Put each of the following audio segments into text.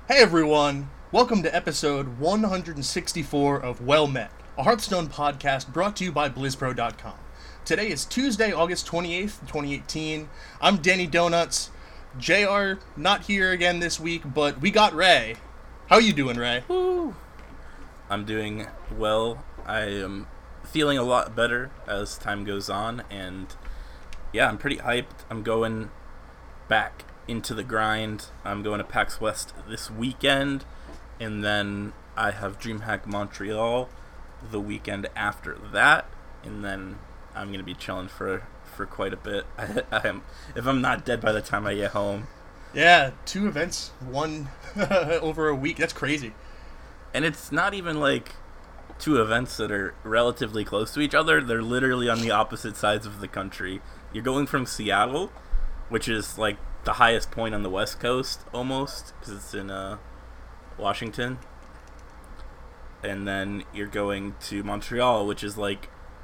Hey everyone! Welcome to episode 164 of Well Met, a Hearthstone podcast brought to you by BlizzPro.com. Today is Tuesday, August 28th, 2018. I'm Danny Donuts. JR not here again this week, but we got Ray. How you doing, Ray? Woo! I'm doing well. I am feeling a lot better as time goes on, and yeah, I'm pretty hyped. I'm going back into the grind. I'm going to PAX West this weekend, and then I have DreamHack Montreal the weekend after that, and then I'm going to be chilling for quite a bit. I am, if I'm not dead by the time I get home. Yeah, 2 events, one over a week. That's crazy. And it's not even like 2 events that are relatively close to each other. They're literally on the opposite sides of the country. You're going from Seattle, which is like the highest point on the West Coast almost, because it's in Washington. And then you're going to Montreal, which is like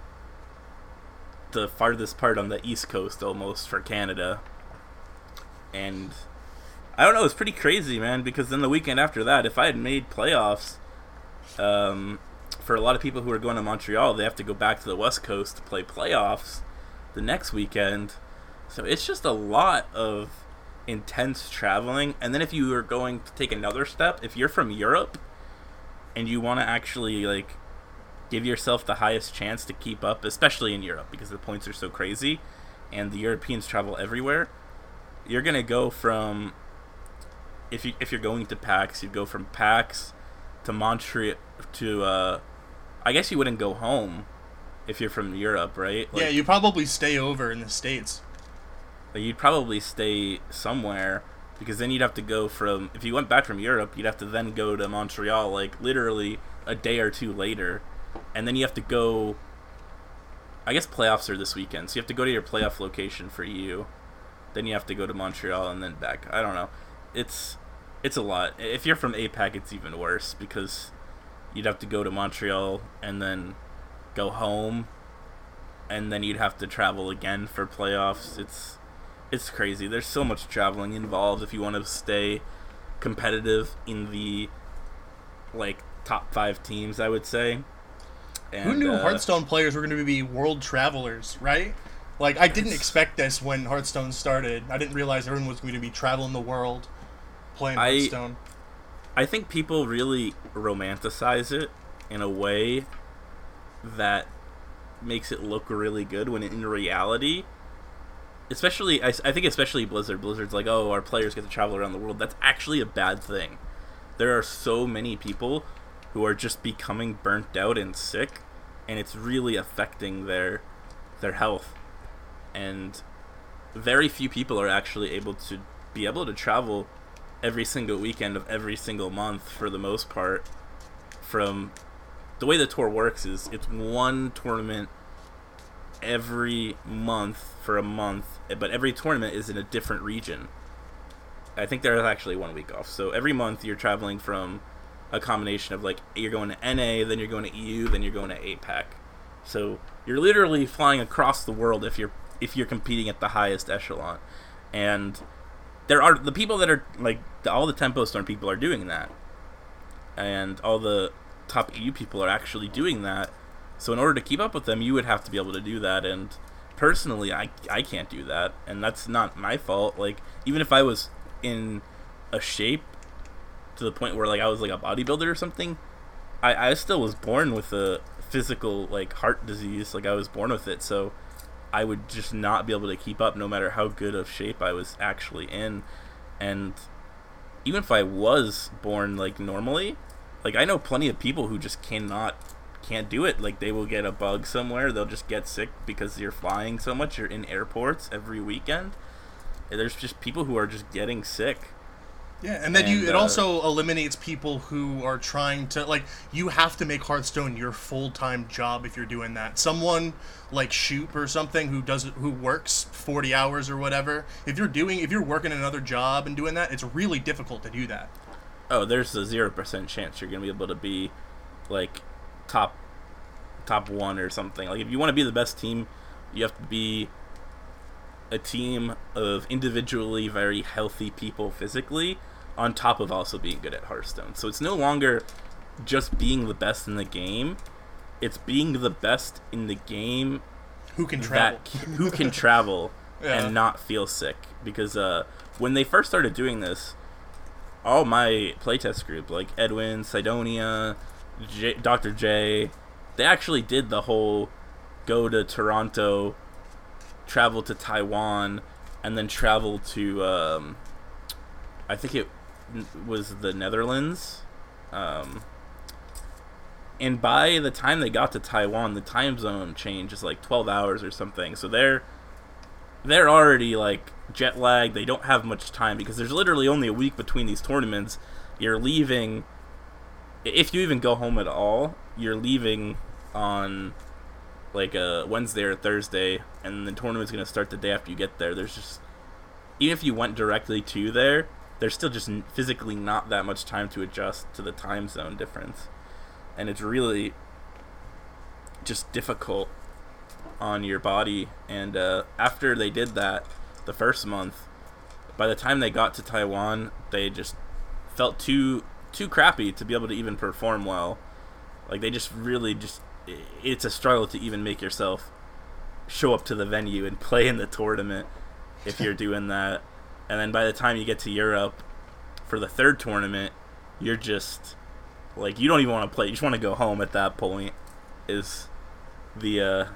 the farthest part on the East Coast almost for Canada. And I don't know, it's pretty crazy, man, because then the weekend after that, if I had made playoffs, for a lot of people who are going to Montreal, they have to go back to the West Coast to play playoffs the next weekend. So it's just a lot of intense traveling. And then if you are going to take another step, if you're from Europe and you want to actually like give yourself the highest chance to keep up, especially in Europe because the points are so crazy and the Europeans travel everywhere, you're going to go from, if you're going to PAX, you'd go from PAX to Montreal to I guess you wouldn't go home if you're from Europe, right? Yeah, you probably stay over in the States. You'd probably stay somewhere, because then you'd have to go from, if you went back from Europe, you'd have to then go to Montreal, like, literally a day or 2 later. And then you have to go, I guess playoffs are this weekend, so you have to go to your playoff location for EU. Then you have to go to Montreal and then back. I don't know. It's a lot. If you're from APAC, it's even worse, because you'd have to go to Montreal and then go home, and then you'd have to travel again for playoffs. It's crazy. There's so much traveling involved if you want to stay competitive in the like top 5 teams, I would say. And, who knew Hearthstone players were going to be world travelers, right? Like, I didn't expect this when Hearthstone started. I didn't realize everyone was going to be traveling the world playing Hearthstone. I think people really romanticize it in a way that makes it look really good, when in reality, especially, I think especially Blizzard's like, oh, our players get to travel around the world. That's actually a bad thing. There are so many people who are just becoming burnt out and sick, and it's really affecting their health. And very few people are actually able to travel every single weekend of every single month, for the most part. From the way the tour works is it's one tournament every month for a month, but every tournament is in a different region. I think there's actually 1 week off. So every month you're traveling from a combination of, like, you're going to NA, then you're going to EU, then you're going to APAC. So you're literally flying across the world if you're competing at the highest echelon. And there are the people that are like all the Tempo Storm people are doing that, and all the top EU people are actually doing that. So in order to keep up with them, you would have to be able to do that. And personally, I can't do that, and that's not my fault. Like, even if I was in a shape to the point where, like, I was like a bodybuilder or something, I still was born with a physical, like, heart disease. Like, I was born with it, so I would just not be able to keep up no matter how good of shape I was actually in. And even if I was born, like, normally, like, I know plenty of people who just can't do it. Like, they will get a bug somewhere, they'll just get sick because you're flying so much, you're in airports every weekend. And there's just people who are just getting sick. Yeah, and then it also eliminates people who are trying to, like, you have to make Hearthstone your full-time job if you're doing that. Someone like Shoop or something who works 40 hours or whatever, if you're working another job and doing that, it's really difficult to do that. Oh, there's a 0% chance you're going to be able to be, like, top 1 or something. Like, if you want to be the best team, you have to be a team of individually very healthy people physically on top of also being good at Hearthstone. So it's no longer just being the best in the game. It's being the best in the game who can travel. Who can travel Yeah. and not feel sick. Because when they first started doing this, all my playtest group, like Edwin, Sidonia, Dr. J, they actually did the whole go to Toronto, travel to Taiwan, and then travel to, I think it was the Netherlands. And by the time they got to Taiwan, the time zone change is like 12 hours or something. So they're already like jet lagged. They don't have much time because there's literally only a week between these tournaments. You're leaving, if you even go home at all, you're leaving on like a Wednesday or Thursday, and the tournament's going to start the day after you get there. There's just, even if you went directly to there, there's still just physically not that much time to adjust to the time zone difference. And it's really just difficult on your body. And after they did that the first month, by the time they got to Taiwan, they just felt too crappy to be able to even perform well. Like, they just really just, it's a struggle to even make yourself show up to the venue and play in the tournament if you're doing that. And then by the time you get to Europe for the third tournament, you're just like, you don't even want to play. You just want to go home at that point, is the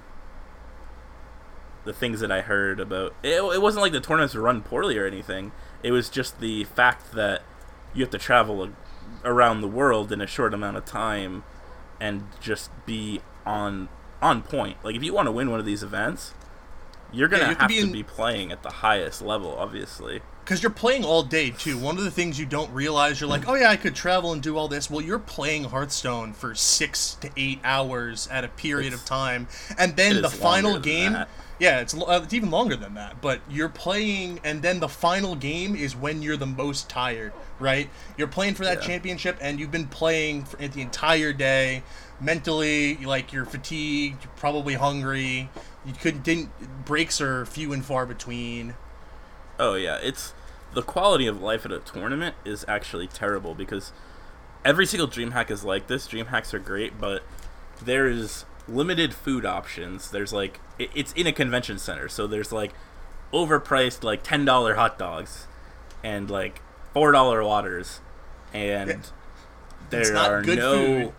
things that I heard about. It wasn't like the tournaments were run poorly or anything. It was just the fact that you have to travel around the world in a short amount of time and just be on point. Like, if you want to win one of these events, you're going to have to be playing at the highest level, obviously. Because you're playing all day, too. One of the things you don't realize, you're like, oh yeah, I could travel and do all this. Well, you're playing Hearthstone for 6 to 8 hours at a period of time. And then the final game... Yeah, it's even longer than that. But you're playing, and then the final game is when you're the most tired, right? You're playing for that championship, and you've been playing for the entire day. Mentally, like, you're fatigued, you're probably hungry. Breaks are few and far between. Oh yeah, it's the quality of life at a tournament is actually terrible, because every single DreamHack is like this. DreamHacks are great, but there is limited food options. There's like, it's in a convention center, so there's like overpriced like $10 hot dogs and like $4 waters, and there are no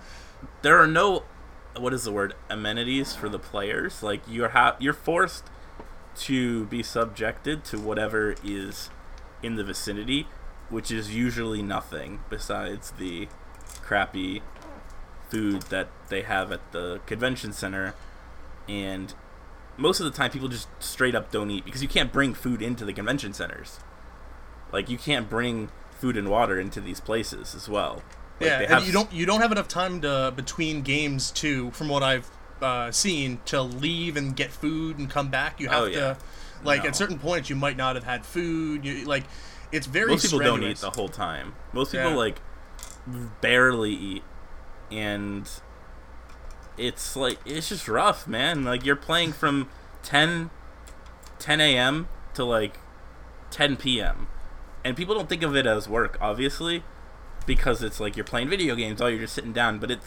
what is the word, amenities for the players. Like, you're forced to be subjected to whatever is in the vicinity, which is usually nothing besides the crappy food that they have at the convention center. And most of the time people just straight up don't eat, because you can't bring food into the convention centers. Like, you can't bring food and water into these places as well. Like, and you don't have enough time to between games too, from what I've seen, to leave and get food and come back. You have to, like, at certain points you might not have had food. It's very most people strenuous. Don't eat the whole time. Most people like barely eat, and it's like, it's just rough, man. Like, you're playing from 10 a.m. to like 10 p.m. and people don't think of it as work, obviously, because it's like you're playing video games, you're just sitting down, but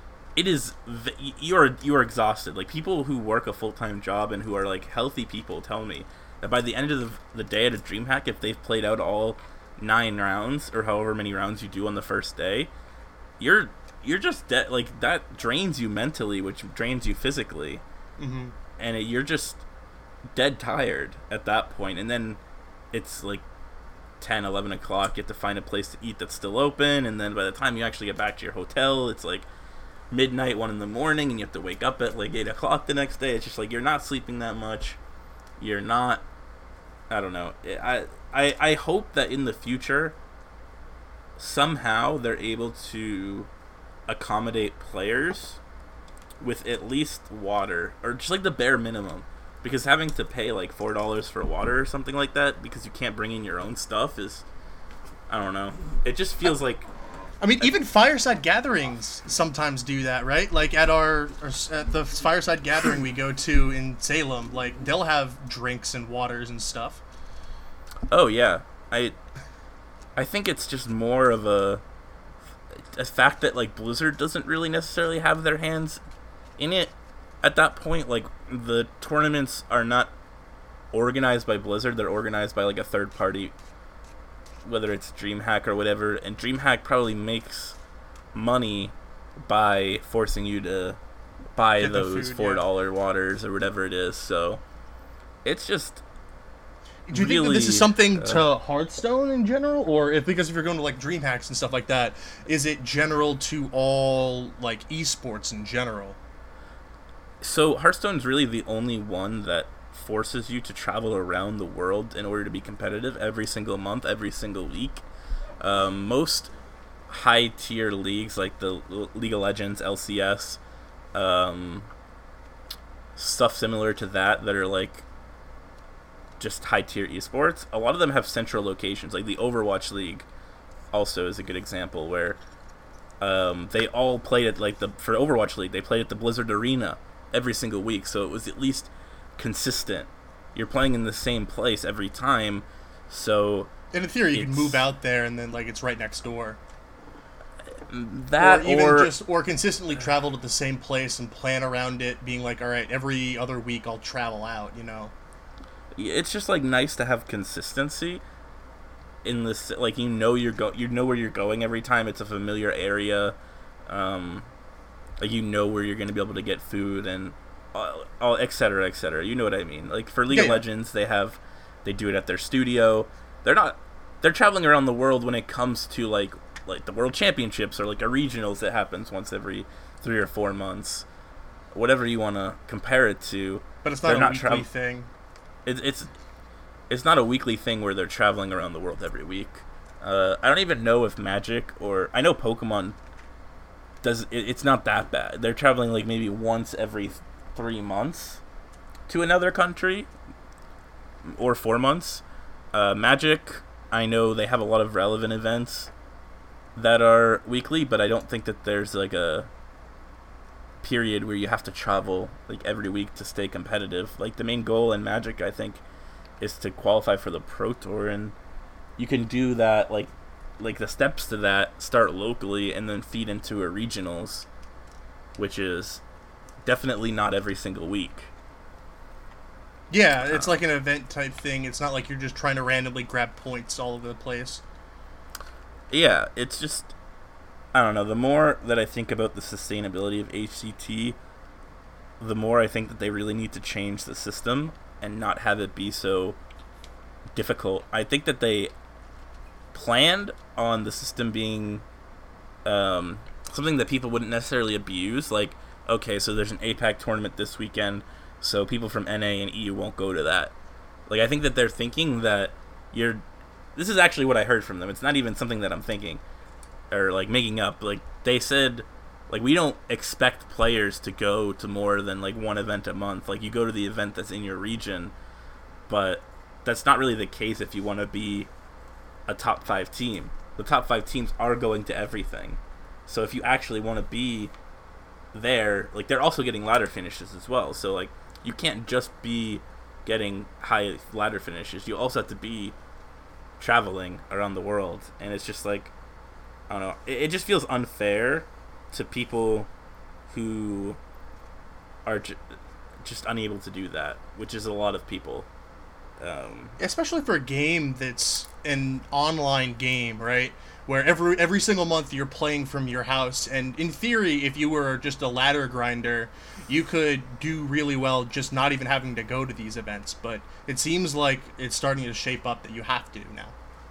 you're exhausted. Like, people who work a full-time job and who are like healthy people tell me that by the end of the day at a DreamHack, if they've played out all 9 rounds or however many rounds you do on the first day, you're just dead. Like, that drains you mentally, which drains you physically. Mm-hmm. And you're just dead tired at that point. And then it's like 10, 11 o'clock, you have to find a place to eat that's still open, and then by the time you actually get back to your hotel, it's like midnight, 1 in the morning, and you have to wake up at like 8 o'clock the next day. It's just like, you're not sleeping that much. You're not, I don't know. I hope that in the future, somehow they're able to accommodate players with at least water, or just like the bare minimum. Because having to pay like $4 for water or something like that because you can't bring in your own stuff is, I don't know. It just feels like... I mean, even Fireside Gatherings sometimes do that, right? Like, at the Fireside Gathering we go to in Salem, like, they'll have drinks and waters and stuff. Oh, yeah. I think it's just more of a fact that like Blizzard doesn't really necessarily have their hands in it at that point. Like the tournaments are not organized by Blizzard; they're organized by like a third party, whether it's DreamHack or whatever. And DreamHack probably makes money by forcing you to buy Get the those food, $4 waters or whatever it is. So it's just. Do you think that this is something to Hearthstone in general, or because if you're going to like DreamHacks and stuff like that, is it general to all like esports in general? So Hearthstone's really the only one that forces you to travel around the world in order to be competitive every single month, every single week. Most high tier leagues like the League of Legends, LCS, stuff similar to that are like just high tier esports. A lot of them have central locations, like the Overwatch League also is a good example where they all played at like for Overwatch League they played at the Blizzard Arena every single week, so it was at least consistent. You're playing in the same place every time, so in theory you can move out there and then like it's right next door. That or consistently travel to the same place and plan around it, being like, all right, every other week I'll travel out, you know. It's just like nice to have consistency in this, like you know where you're going every time. It's a familiar area, like you know where you're going to be able to get food and all et cetera, et cetera. You know what I mean? Like for League of Legends, they do it at their studio. They're traveling around the world when it comes to like the World Championships or like a regionals that happens once every 3 or 4 months, whatever you want to compare it to. But it's not a weekly thing. It's not a weekly thing where they're traveling around the world every week. I don't even know if Magic or I know Pokemon does. It's not that bad. They're traveling like maybe once every 3 months to another country, or 4 months. Magic, I know they have a lot of relevant events that are weekly, but I don't think that there's like a period where you have to travel like every week to stay competitive. Like the main goal in Magic, I think, is to qualify for the Pro Tour, and you can do that like the steps to that start locally and then feed into a regionals, which is definitely not every single week. Yeah, it's like an event type thing. It's not like you're just trying to randomly grab points all over the place. Yeah, it's just, I don't know, the more that I think about the sustainability of HCT, the more I think that they really need to change the system and not have it be so difficult. I think that they planned on the system being something that people wouldn't necessarily abuse. Like, okay, so there's an APAC tournament this weekend, so people from NA and EU won't go to that. Like, I think that they're thinking that this is actually what I heard from them. It's not even something that I'm thinking or like making up. Like they said, like we don't expect players to go to more than like one event a month. Like you go to the event that's in your region, but that's not really the case if you want to be a top 5 team. The top 5 teams are going to everything. So if you actually want to be there, like they're also getting ladder finishes as well. So like you can't just be getting high ladder finishes. You also have to be traveling around the world, and it's just like, I don't know, it just feels unfair to people who are just unable to do that, which is a lot of people. Especially for a game that's an online game, right? Where every single month you're playing from your house, and in theory, if you were just a ladder grinder, you could do really well just not even having to go to these events. But it seems like it's starting to shape up that you have to now.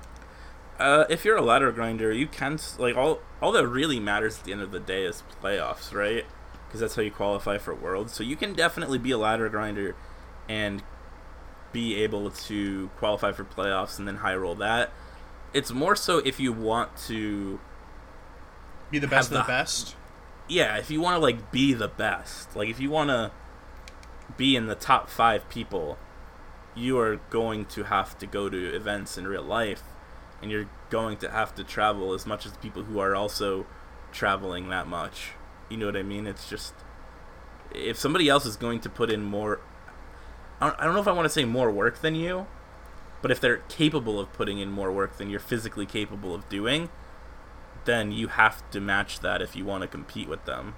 If you're a ladder grinder, you can, like, all that really matters at the end of the day is playoffs, right? Because that's how you qualify for Worlds. So you can definitely be a ladder grinder and be able to qualify for playoffs and then high roll that. It's more so if you want to be the best of the best. Yeah, if you want to like be the best, like if you want to be in the top 5 people, you are going to have to go to events in real life, and you're going to have to travel as much as the people who are also traveling that much. You know what I mean? It's just, if somebody else is going to put in more, I don't know if I want to say more work than you, But if they're capable of putting in more work than you're physically capable of doing, then you have to match that if you want to compete with them.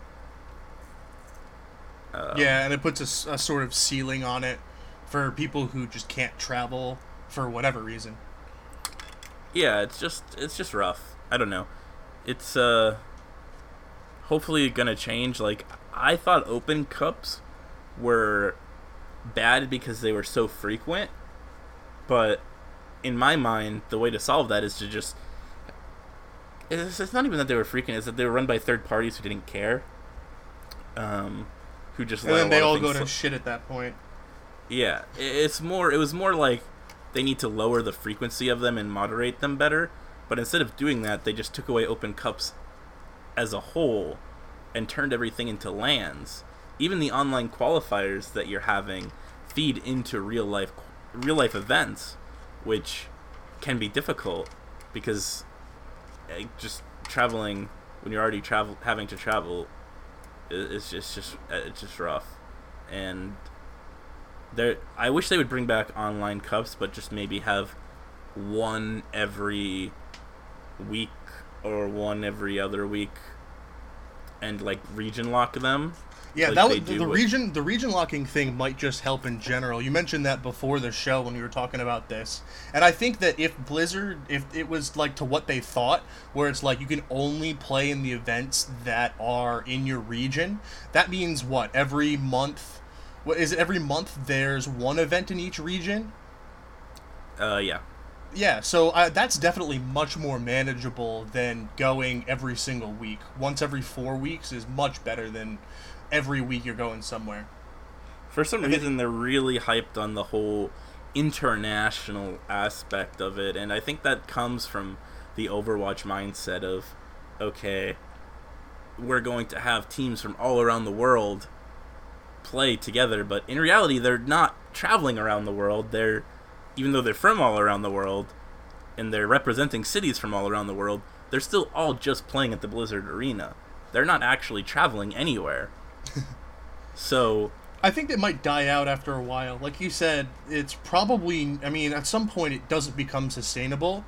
Yeah, and it puts a sort of ceiling on it for people who just can't travel for whatever reason. Yeah, it's just rough. I don't know. It's hopefully gonna change. Like, I thought Open Cups were bad because they were so frequent, but in my mind, the way to solve that is to just... It's not even that they were frequent, it's that they were run by third parties who didn't care. Who just and then they all go to shit at that point. Yeah, it was more like they need to lower the frequency of them and moderate them better, but instead of doing that, they just took away Open Cups as a whole and turned everything into LANs. Even the online qualifiers that you're having feed into real life events, which can be difficult because just traveling when you're already having to travel it's just rough. And I wish they would bring back online cups, but just maybe have one every week or one every other week, and like region lock them. Yeah, like the region locking thing might just help in general. You mentioned that before the show when we were talking about this, and I think that if Blizzard, if it was like to what they thought, where it's like you can only play in the events that are in your region, that means what, every month? What is it? Every month there's one event in each region. Yeah. Yeah, so that's definitely much more manageable than going every single week. Once every 4 weeks is much better than every week you're going somewhere. For some reason, they're really hyped on the whole international aspect of it, and I think that comes from the Overwatch mindset of, okay, we're going to have teams from all around the world play together, but in reality, they're not traveling around the world. Even though they're from all around the world, and they're representing cities from all around the world, they're still all just playing at the Blizzard Arena. They're not actually traveling anywhere. So I think it might die out after a while. Like you said, it's probably... I mean, at some point it doesn't become sustainable.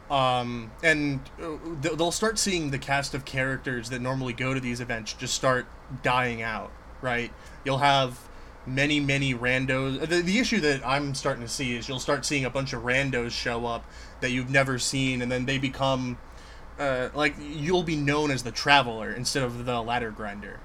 And they'll start seeing the cast of characters that normally go to these events just start dying out, right? You'll have many randos. The issue that I'm starting to see is you'll start seeing a bunch of randos show up that you've never seen, and then they become like you'll be known as the traveler instead of the ladder grinder.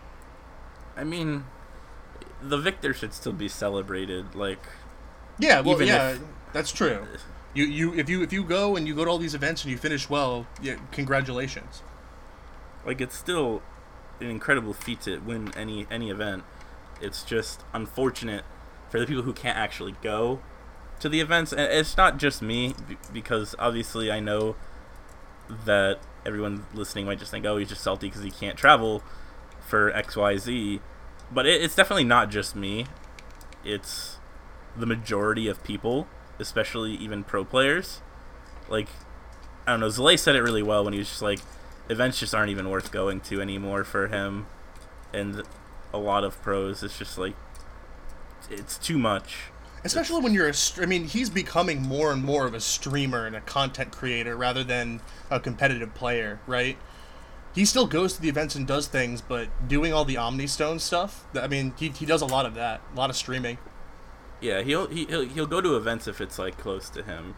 I mean, the victor should still be celebrated. Like, yeah, well, yeah, that's true. If you go and you go to all these events and you finish well, yeah, congratulations. Like, it's still an incredible feat to win any event. It's just unfortunate for the people who can't actually go to the events. And it's not just me, because obviously I know that everyone listening might just think, oh, he's just salty because he can't travel for XYZ. But it's definitely not just me. It's the majority of people, especially even pro players. Like, I don't know, Zalay said it really well when he was just like, events just aren't even worth going to anymore for him. And a lot of pros, it's just like, it's too much. Especially when you're I mean, he's becoming more and more of a streamer and a content creator rather than a competitive player, right? He still goes to the events and does things, but doing all the Omnistone stuff, I mean, he does a lot of that, a lot of streaming. Yeah, he'll go to events if it's like close to him,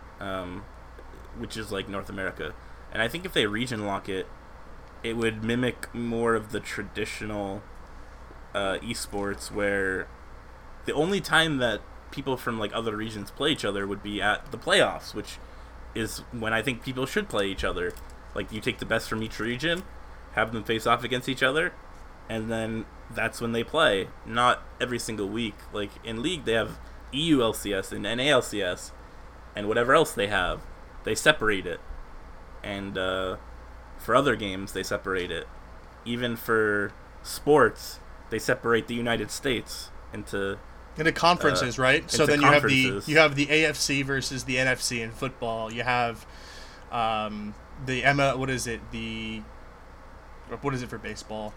which is like North America. And I think if they region lock it, it would mimic more of the traditional esports, where the only time that people from like other regions play each other would be at the playoffs, which is when I think people should play each other. Like, you take the best from each region, have them face off against each other, and then that's when they play. Not every single week. Like, in League, they have EU LCS and NALCS, and whatever else they have, they separate it. And for other games, they separate it. Even for sports, they separate the United States into conferences, right? So then you have the AFC versus the NFC in football. You have the Emma. What is it for baseball?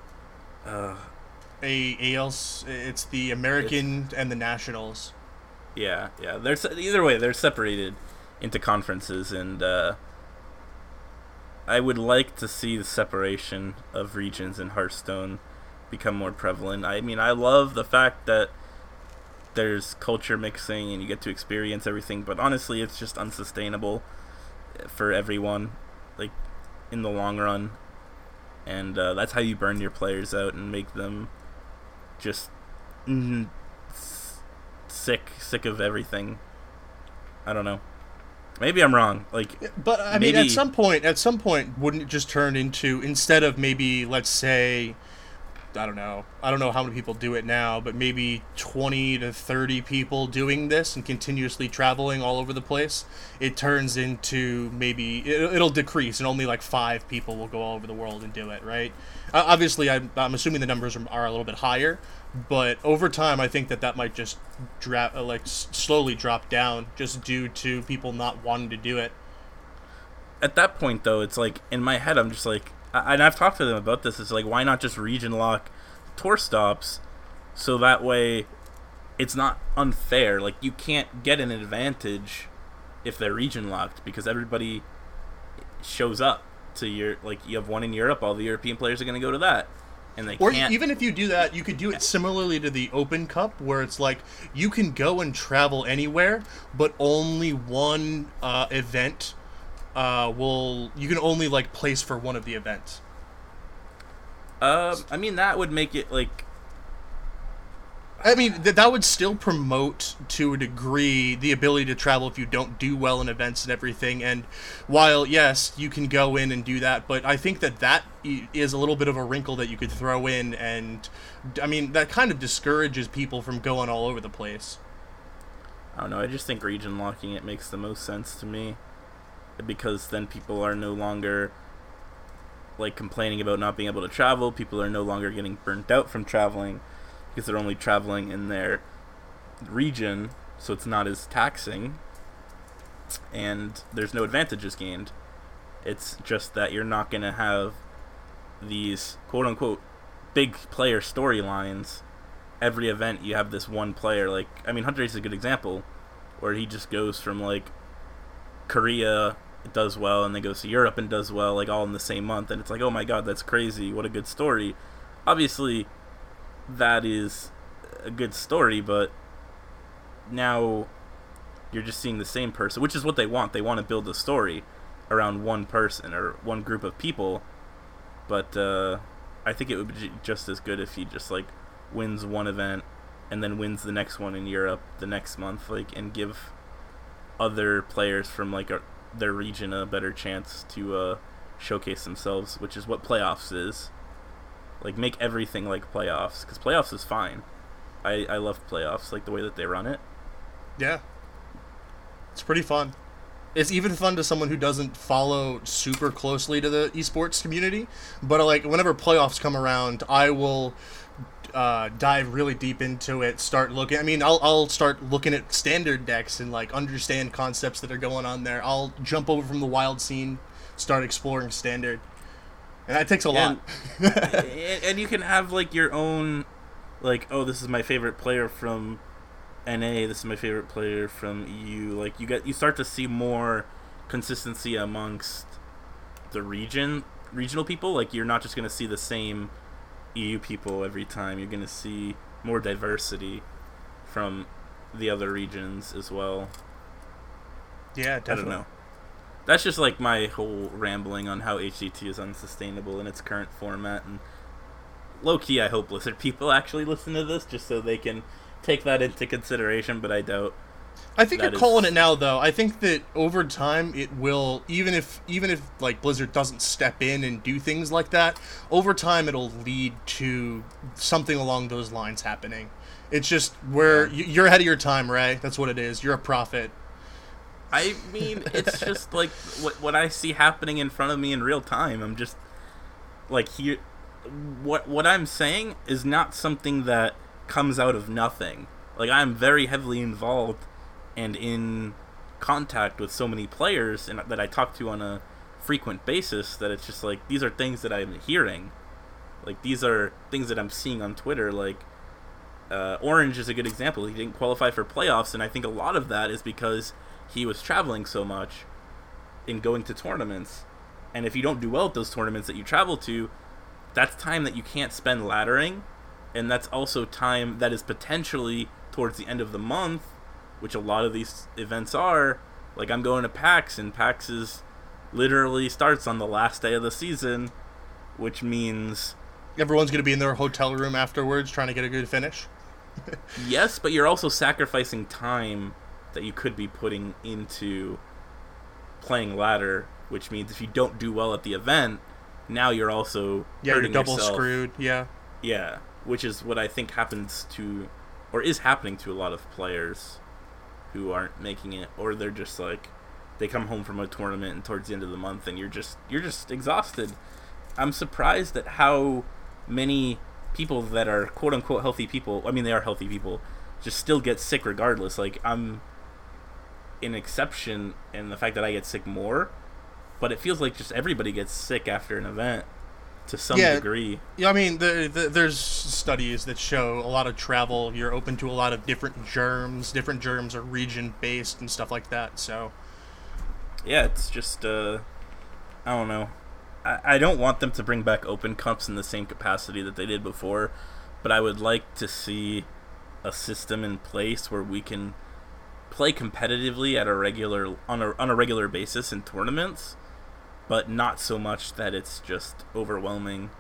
It's the American and the Nationals. Yeah. Either way, they're separated into conferences, and I would like to see the separation of regions in Hearthstone become more prevalent. I mean, I love the fact that there's culture mixing and you get to experience everything, but honestly, it's just unsustainable for everyone, like, in the long run. And that's how you burn your players out and make them just sick of everything. I don't know. Maybe I'm wrong. But I mean, at some point, wouldn't it just turn into, instead of maybe, let's say, I don't know how many people do it now, but maybe 20 to 30 people doing this and continuously traveling all over the place, it turns into maybe it'll decrease and only like 5 people will go all over the world and do it, right? Obviously, I'm assuming the numbers are a little bit higher, but over time, I think that might just slowly drop down just due to people not wanting to do it. At that point, though, it's like, in my head, I'm just like, and I've talked to them about this, it's like, why not just region lock tour stops so that way it's not unfair? Like, you can't get an advantage if they're region locked because everybody shows up to your, like, you have one in Europe, all the European players are going to go to that. And they can't. Even if you do that, you could do it similarly to the Open Cup, where it's like you can go and travel anywhere, but only one event you can only like place for one of the events. I mean, that would make it like, I mean, that would still promote to a degree the ability to travel if you don't do well in events and everything. And while yes, you can go in and do that, but I think that is a little bit of a wrinkle that you could throw in, and I mean that kind of discourages people from going all over the place. I don't know. I just think region locking it makes the most sense to me, because then people are no longer like complaining about not being able to travel. People are no longer getting burnt out from traveling because they're only traveling in their region, so it's not as taxing and there's no advantages gained. It's just that you're not going to have these quote-unquote big player storylines. Every event you have this one player, like, I mean, Hunter is a good example where he just goes from like Korea, does well, and then goes to Europe and does well, like, all in the same month, and it's like, oh my god, that's crazy, what a good story. Obviously that is a good story, but now you're just seeing the same person, which is what they want. They want to build a story around one person or one group of people, but I think it would be just as good if he just like wins one event and then wins the next one in Europe the next month, like, and give other players from like their region a better chance to showcase themselves, which is what playoffs is. Like, make everything like playoffs, because playoffs is fine. I love playoffs, like the way that they run it. Yeah. It's pretty fun. It's even fun to someone who doesn't follow super closely to the esports community, but like whenever playoffs come around, I will dive really deep into it, start looking. I mean, I'll start looking at standard decks and like understand concepts that are going on there. I'll jump over from the wild scene, start exploring standard. And that takes a lot. And you can have like your own, like, oh, this is my favorite player from NA, this is my favorite player from EU. Like, you start to see more consistency amongst the regional people. Like, you're not just going to see the same EU people every time. You're going to see more diversity from the other regions as well. Yeah, definitely. I don't know. That's just like my whole rambling on how HCT is unsustainable in its current format, and low-key I hope Blizzard people actually listen to this just so they can take that into consideration, but I doubt. I think you're calling it now, though. I think that over time it will, even if like Blizzard doesn't step in and do things like that, over time it'll lead to something along those lines happening. It's just you're ahead of your time, Ray. That's what it is. You're a prophet. I mean, it's just like what I see happening in front of me in real time. I'm just like, here. What I'm saying is not something that comes out of nothing. Like, I'm very heavily involved and in contact with so many players and that I talk to on a frequent basis that it's just like, these are things that I'm hearing. Like, these are things that I'm seeing on Twitter. Like, Orange is a good example. He didn't qualify for playoffs, and I think a lot of that is because he was traveling so much in going to tournaments. And if you don't do well at those tournaments that you travel to, that's time that you can't spend laddering, and that's also time that is potentially towards the end of the month, which a lot of these events are. Like, I'm going to PAX, and PAX is literally starts on the last day of the season, which means everyone's going to be in their hotel room afterwards trying to get a good finish. Yes, but you're also sacrificing time that you could be putting into playing ladder, which means if you don't do well at the event, now you're also you're double yourself. Screwed. Yeah, which is what I think happens to, or is happening to, a lot of players who aren't making it, or they're just like, they come home from a tournament and towards the end of the month, and you're just exhausted. I'm surprised at how many people that are quote unquote healthy people, I mean they are healthy people, just still get sick regardless. Like, I'm an exception in the fact that I get sick more, but it feels like just everybody gets sick after an event to some degree. Yeah, I mean, there's studies that show a lot of travel, you're open to a lot of different germs. Different germs are region-based and stuff like that, so... Yeah, it's just, I don't know. I don't want them to bring back Open Cups in the same capacity that they did before, but I would like to see a system in place where we can play competitively at on a regular basis in tournaments, but not so much that it's just overwhelming.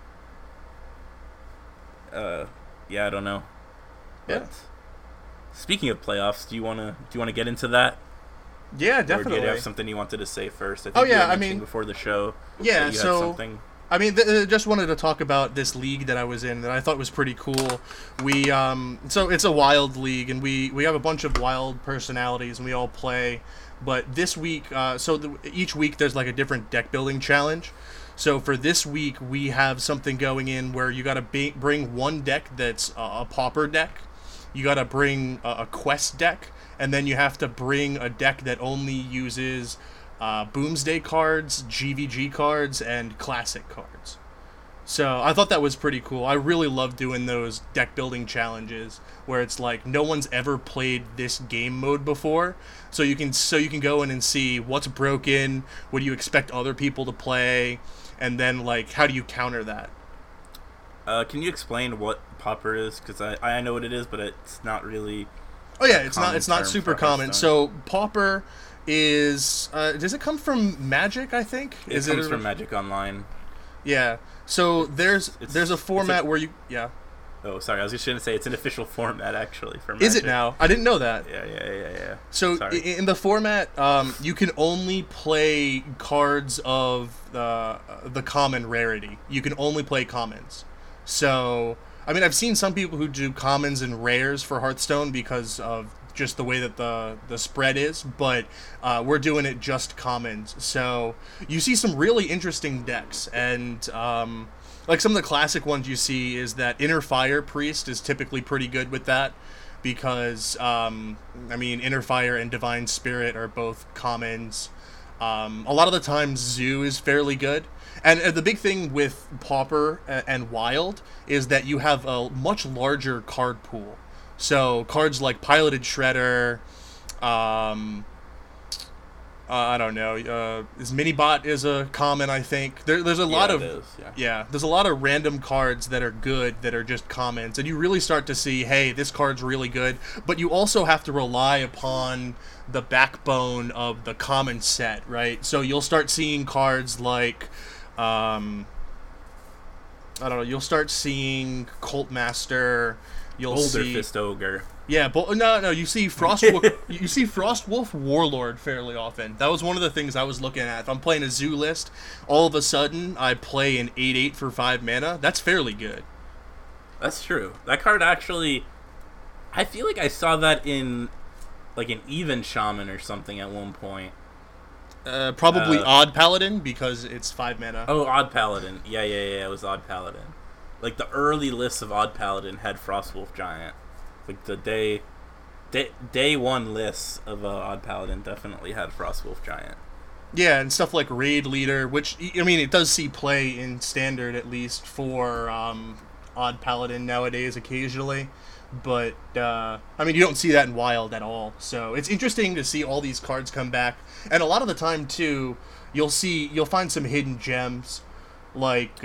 I don't know. Yeah. But speaking of playoffs, do you wanna get into that? Yeah, definitely. Or do you have something you wanted to say first? I think I mean, before the show. Yeah, you had something. I mean, just wanted to talk about this league that I was in that I thought was pretty cool. We so it's a wild league, and we have a bunch of wild personalities, and we all play. But this week, each week there's like a different deck building challenge. So for this week, we have something going in where you got to bring one deck that's a pauper deck. You got to bring a quest deck, and then you have to bring a deck that only uses Boomsday cards, GVG cards, and classic cards. So I thought that was pretty cool. I really love doing those deck building challenges where it's like no one's ever played this game mode before. So you can go in and see what's broken, what do you expect other people to play, and then like how do you counter that? Can you explain what pauper is? Because I know what it is, but it's not really. Oh yeah, it's not super common. So pauper is does it come from Magic? I think it comes from Magic Online. Yeah. So there's a format where you Oh, sorry. I was just going to say it's an official format actually for Magic. Is it now? I didn't know that. Yeah. So in the format, you can only play cards of the common rarity. You can only play commons. So I mean, I've seen some people who do commons and rares for Hearthstone because of just the way that the spread is, but we're doing it just commons. So you see some really interesting decks, and like some of the classic ones you see is that Inner Fire Priest is typically pretty good with that because I mean, Inner Fire and Divine Spirit are both commons. A lot of the times Zoo is fairly good. And the big thing with Pauper and Wild is that you have a much larger card pool. So cards like Piloted Shredder, I don't know, Minibot is a common, I think. There's a lot of there's a lot of random cards that are good that are just commons, and you really start to see, hey, this card's really good. But you also have to rely upon the backbone of the common set, right? So you'll start seeing cards like I don't know, you'll start seeing Cult Master. You'll see Fist Ogre. Yeah, but no, you see Frostwolf Warlord fairly often. That was one of the things I was looking at. If I'm playing a Zoo list, all of a sudden I play an 8/8 for 5 mana. That's fairly good. That's true. That card actually, I feel like I saw that in like an Even Shaman or something at one point. Probably Odd Paladin because it's 5 mana. Oh, Odd Paladin. Yeah, it was Odd Paladin. Like, the early lists of Odd Paladin had Frostwolf Giant. Like, the day one lists of Odd Paladin definitely had Frostwolf Giant. Yeah, and stuff like Raid Leader, which, I mean, it does see play in Standard, at least, for Odd Paladin nowadays, occasionally. But I mean, you don't see that in Wild at all. So it's interesting to see all these cards come back, and a lot of the time too, you'll find some hidden gems, like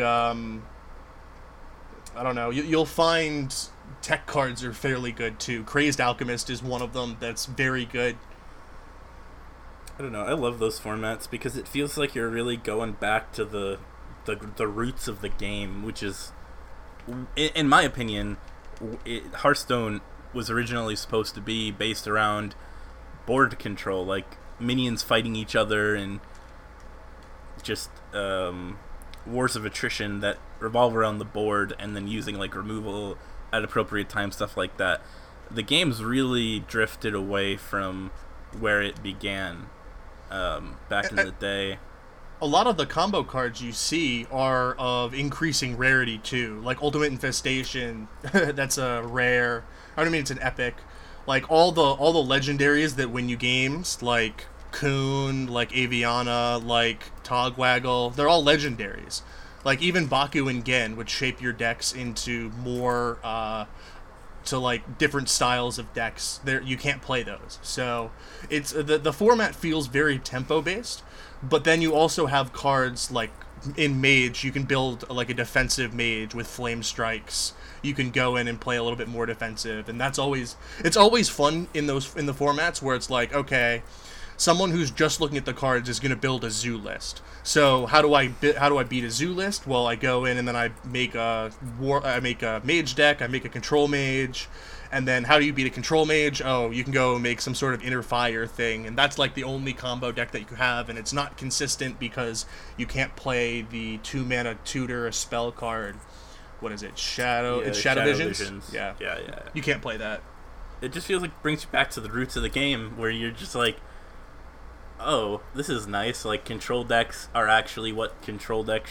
I don't know, you'll find tech cards are fairly good too. Crazed Alchemist is one of them that's very good. I don't know. I love those formats because it feels like you're really going back to the roots of the game, which is, in my opinion, Hearthstone was originally supposed to be based around board control, like minions fighting each other and just wars of attrition that revolve around the board, and then using like removal at appropriate times, stuff like that. The game's really drifted away from where it began back in the day. A lot of the combo cards you see are of increasing rarity too, like Ultimate Infestation. That's a rare. I don't mean it's an epic. Like all the legendaries that win you games, like Coon, like Aviana, like Togwaggle, they're all legendaries. Like even Baku and Gen would shape your decks into more to like different styles of decks. There you can't play those. So it's the format feels very tempo based, but then you also have cards like in Mage, you can build like a defensive Mage with Flame Strikes. You can go in and play a little bit more defensive, and it's always fun in the formats where it's like, okay, someone who's just looking at the cards is going to build a zoo list. So how do I beat a zoo list? Well, I go in and then I make a mage deck. I make a control mage, and then how do you beat a control mage? Oh, you can go make some sort of inner fire thing, and that's like the only combo deck that you have, and it's not consistent because you can't play the 2-mana tutor a spell card. What is it? Shadow? Yeah, it's Shadow Visions. Yeah. You can't play that. It just feels like it brings you back to the roots of the game, where you're just like, oh, this is nice. Like, control decks are actually what control decks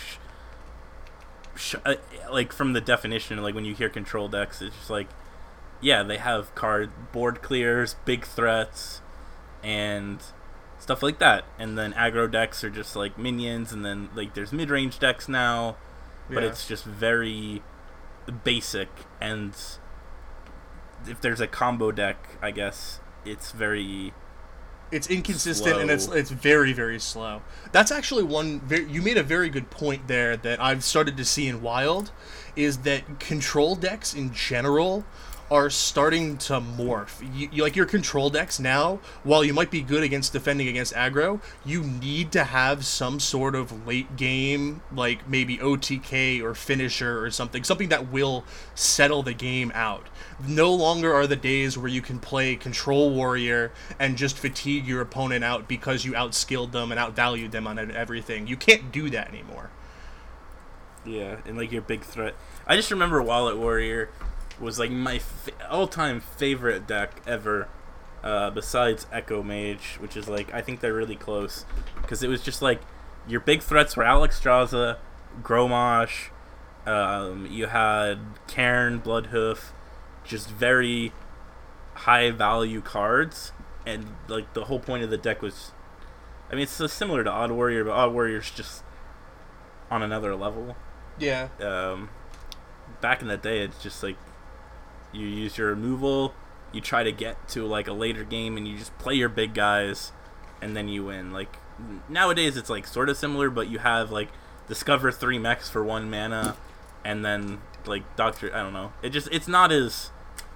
like, from the definition, like when you hear control decks, it's just like, yeah, they have board clears, big threats, and stuff like that. And then aggro decks are just like minions, and then like there's mid-range decks now, but it's just very basic. And if there's a combo deck, I guess it's very... It's inconsistent, slow. And it's very, very slow. That's actually you made a very good point there that I've started to see in Wild, is that control decks in general are starting to morph. Like your control decks now, while you might be good against defending against aggro, you need to have some sort of late game, like maybe OTK or finisher or something that will settle the game out. No longer are the days where you can play control warrior and just fatigue your opponent out because you outskilled them and outvalued them on everything. You can't do that anymore. Yeah, and like your big threat. I just remember Wallet Warrior was like my all-time favorite deck ever, besides Echo Mage, which is like, I think they're really close, because it was just like your big threats were Alexstrasza, Grommash, you had Cairn, Bloodhoof, just very high value cards, and like the whole point of the deck was, I mean, it's so similar to Odd Warrior, but Odd Warrior's just on another level. Yeah. Back in the day, it's just like you use your removal, you try to get to like a later game, and you just play your big guys, and then you win. Like nowadays, it's like sort of similar, but you have like discover 3 mechs for 1 mana, and then like Doctor. I don't know. It's not as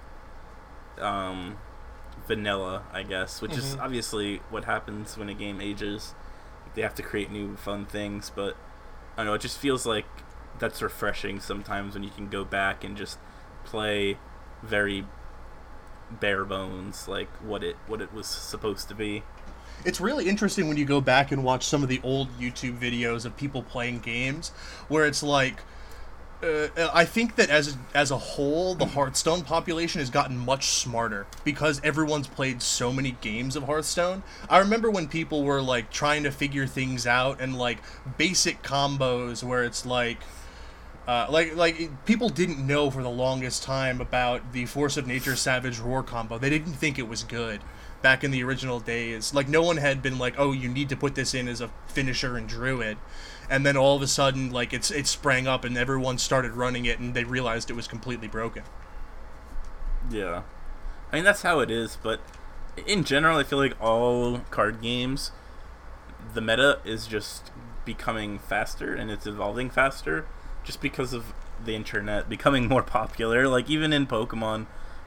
vanilla, I guess, which is obviously what happens when a game ages. They have to create new fun things, but I don't know. It just feels like that's refreshing sometimes when you can go back and just play very bare bones, like what it was supposed to be. It's really interesting when you go back and watch some of the old YouTube videos of people playing games, where it's like, I think that as a whole, the Hearthstone population has gotten much smarter because everyone's played so many games of Hearthstone. I remember when people were like trying to figure things out, and like basic combos where it's like people didn't know for the longest time about the Force of Nature Savage Roar combo. They didn't think it was good back in the original days. Like, no one had been like, oh, you need to put this in as a finisher in Druid. And then all of a sudden, like, it sprang up and everyone started running it, and they realized it was completely broken. Yeah. I mean, that's how it is, but in general, I feel like all card games, the meta is just becoming faster and it's evolving faster just because of the internet becoming more popular. Like, even in Pokemon,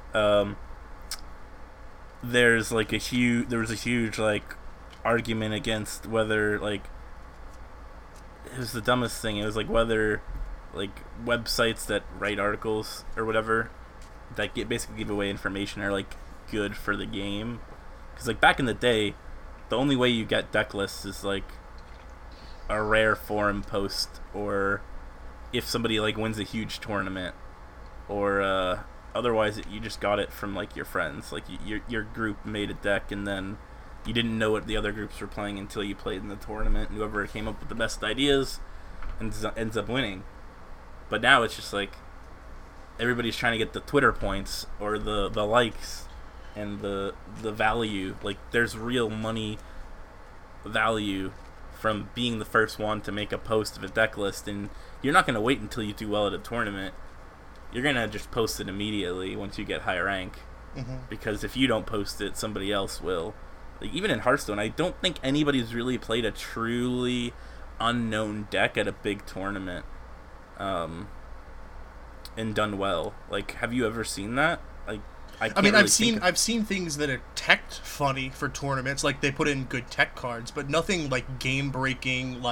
there was a huge, like, argument against whether, like, it was the dumbest thing. It was, like, whether, like, websites that write articles or whatever that basically give away information are, like, good for the game. Because, like, back in the day, the only way you get deck lists is, like, a rare forum post, or if somebody, like, wins a huge tournament, or otherwise you just got it from, like, your friends. Like, your group made a deck, and then you didn't know what the other groups were playing until you played in the tournament, and whoever came up with the best ideas ends up winning. But now it's just like everybody's trying to get the Twitter points or the likes and the value. Like, there's real money value from being the first one to make a post of a deck list, and you're not going to wait until you do well at a tournament. You're going to just post it immediately once you get high rank. Mm-hmm. Because if you don't post it, somebody else will. Like, even in Hearthstone, I don't think anybody's really played a truly unknown deck at a big tournament and done well. Like, have you ever seen that? Like, I've seen things that are teched funny for tournaments, like they put in good tech cards, but nothing like game breaking.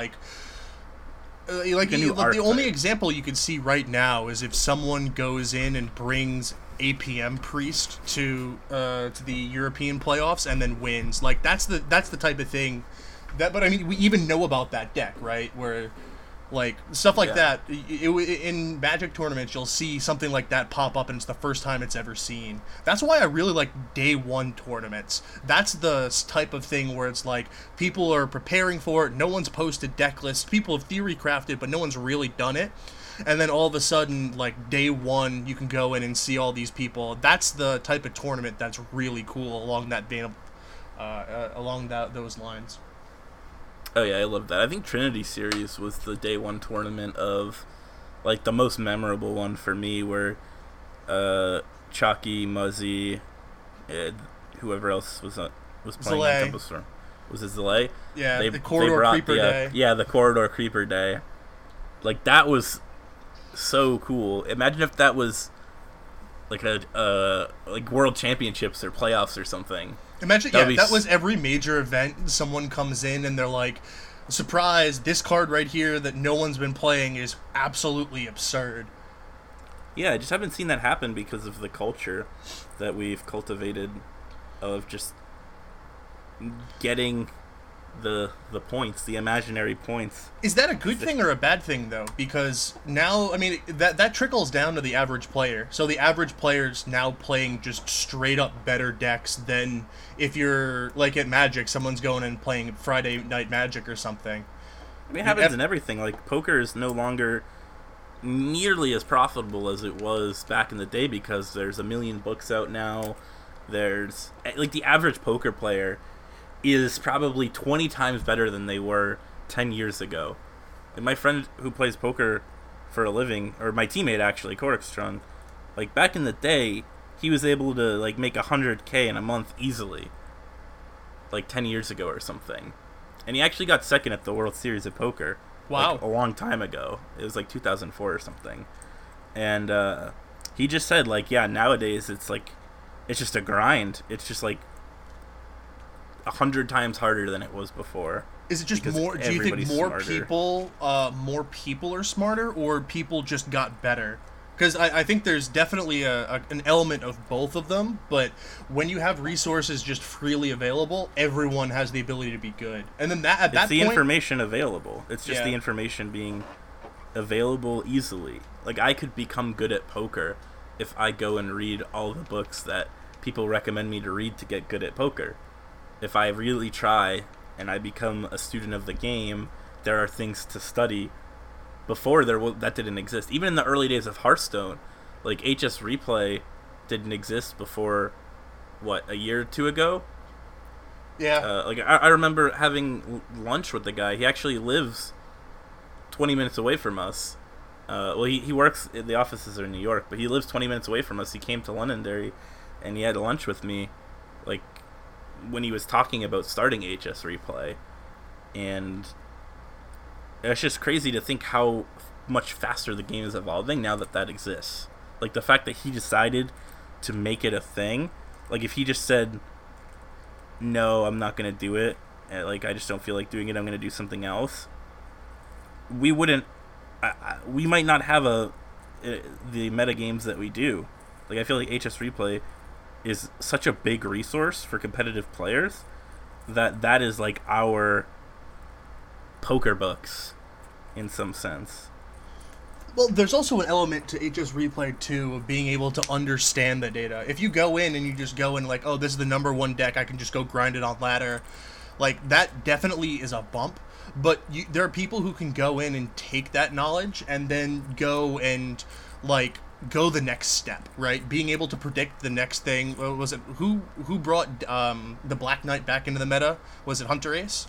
The only example you can see right now is if someone goes in and brings APM Priest to the European playoffs and then wins. Like, that's the type of thing that. But I mean, we even know about that deck, right? Where, like, stuff like that. In Magic tournaments, you'll see something like that pop up, and it's the first time it's ever seen. That's why I really like day one tournaments. That's the type of thing where it's like people are preparing for it. No one's posted deck lists. People have theory crafted, but no one's really done it. And then all of a sudden, like, day one, you can go in and see all these people. That's the type of tournament that's really cool along that vein of, those lines. Oh yeah, I love that. I think Trinity Series was the day one tournament of, like, the most memorable one for me, where Chalky, Muzzy, whoever else was playing on Temple Storm. Was it Zalay? Yeah, the Corridor Creeper Day. Yeah, the Corridor Creeper Day. Like, that was so cool. Imagine if that was like like World Championships or playoffs or something. Imagine, that was every major event. Someone comes in and they're like, surprise, this card right here that no one's been playing is absolutely absurd. Yeah, I just haven't seen that happen because of the culture that we've cultivated of just getting the points, the imaginary points. Is that a good thing or a bad thing, though? Because now, I mean, that trickles down to the average player. So the average player's now playing just straight up better decks than if you're, like, at Magic, someone's going and playing Friday Night Magic or something. I mean, it happens in everything. Like, poker is no longer nearly as profitable as it was back in the day because there's a million books out now. There's, like, the average poker player is probably 20 times better than they were 10 years ago. And my friend who plays poker for a living, or my teammate actually, Korikstrung, like, back in the day, he was able to, like, make $100K in a month easily, like 10 years ago or something. And he actually got second at the World Series of Poker. Wow. Like, a long time ago. It was like 2004 or something. And he just said, like, yeah, nowadays it's like, it's just a grind. It's just like 100 times harder than it was before. Is it just more? Do you think more people are smarter, or people just got better? Because I think there's definitely an element of both of them. But when you have resources just freely available, everyone has the ability to be good. And then that point, information available. It's just the information being available easily. Like, I could become good at poker if I go and read all the books that people recommend me to read to get good at poker. If I really try and I become a student of the game, there are things to study. Before, that didn't exist. Even in the early days of Hearthstone, like, HS Replay didn't exist before, a year or two ago? Yeah. I remember having lunch with the guy. He actually lives 20 minutes away from us. Well, he works. The offices are in New York, but he lives 20 minutes away from us. He came to Londonderry, and he had lunch with me, like when he was talking about starting HS Replay, and it's just crazy to think how much faster the game is evolving now that exists. Like the fact that he decided to make it a thing. Like if he just said, "No, I'm not gonna do it. Like I just don't feel like doing it. I'm gonna do something else." We wouldn't. We might not have the meta games that we do. Like I feel like HS Replay is such a big resource for competitive players that is like our poker books in some sense. Well, there's also an element to HS Replay too of being able to understand the data. If you go in and you just go in like, oh, this is the number one deck, I can just go grind it on ladder. Like that definitely is a bump. But there are people who can go in and take that knowledge and then go and like go the next step, right? Being able to predict the next thing. What was it? Who brought the Black Knight back into the meta? Was it Hunter Ace?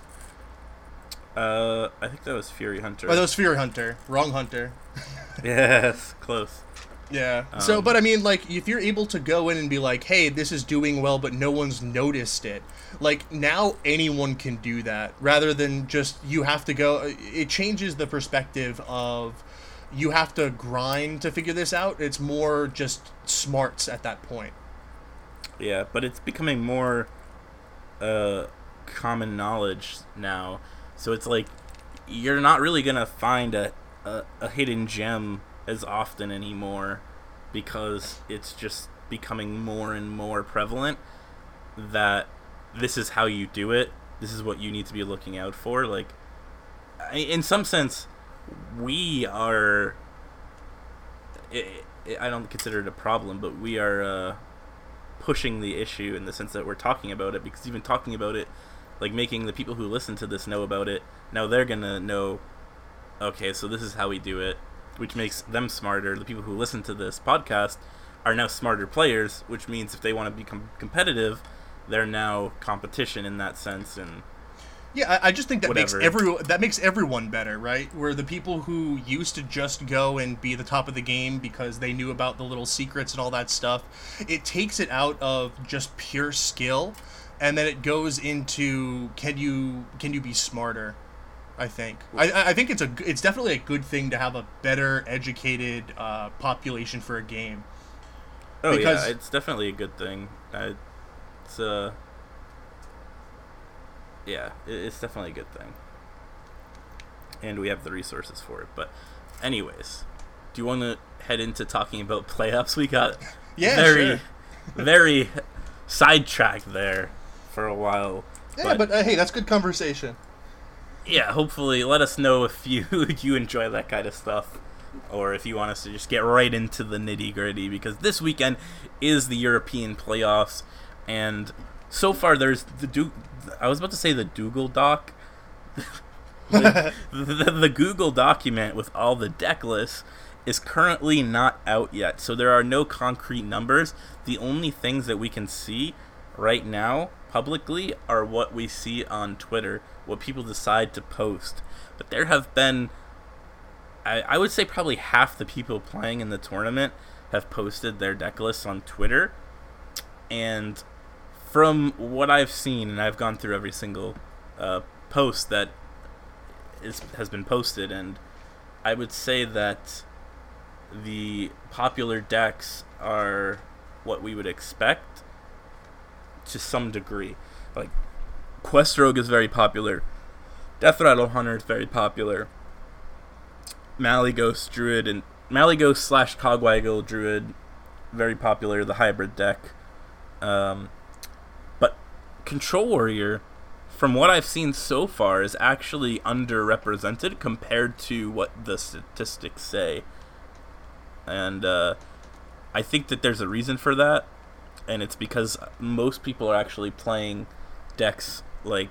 I think that was Fury Hunter. Oh, that was Fury Hunter. Wrong Hunter. Yes, close. Yeah. So, but I mean, like, if you're able to go in and be like, hey, this is doing well, but no one's noticed it. Like, now anyone can do that rather than just you have to go. It changes the perspective of you have to grind to figure this out. It's more just smarts at that point. Yeah, but it's becoming more common knowledge now. So it's like you're not really going to find a hidden gem as often anymore because it's just becoming more and more prevalent that this is how you do it. This is what you need to be looking out for. Like, in some sense, we are... I don't consider it a problem, but we are pushing the issue in the sense that we're talking about it, because even talking about it, like making the people who listen to this know about it, now they're going to know, okay, so this is how we do it, which makes them smarter. The people who listen to this podcast are now smarter players, which means if they want to become competitive, they're now competition in that sense. And yeah, I just think that whatever. makes everyone better, right? Where the people who used to just go and be the top of the game because they knew about the little secrets and all that stuff, it takes it out of just pure skill, and then it goes into can you be smarter? I think. I think it's definitely a good thing to have a better educated population for a game. Oh yeah, it's definitely a good thing. It's definitely a good thing, and we have the resources for it. But, anyways, do you want to head into talking about PlayUps? We got very sidetracked there for a while. Yeah, but hey, that's good conversation. Yeah, hopefully, let us know if you enjoy that kind of stuff, or if you want us to just get right into the nitty-gritty, because this weekend is the European playoffs, and so far there's I was about to say the Google Doc. the Google document with all the deck lists is currently not out yet, so there are no concrete numbers. The only things that we can see right now publicly are what we see on Twitter, what people decide to post. But there have been, I would say probably half the people playing in the tournament have posted their deck lists on Twitter. And from what I've seen, and I've gone through every single post that has been posted, and I would say that the popular decks are what we would expect to some degree. Like, Quest Rogue is very popular. Death Rattle Hunter is very popular. Malygos Druid and Malygos / Cogwaggle Druid, very popular, the hybrid deck. But Control Warrior, from what I've seen so far, is actually underrepresented compared to what the statistics say. And I think that there's a reason for that, and it's because most people are actually playing decks like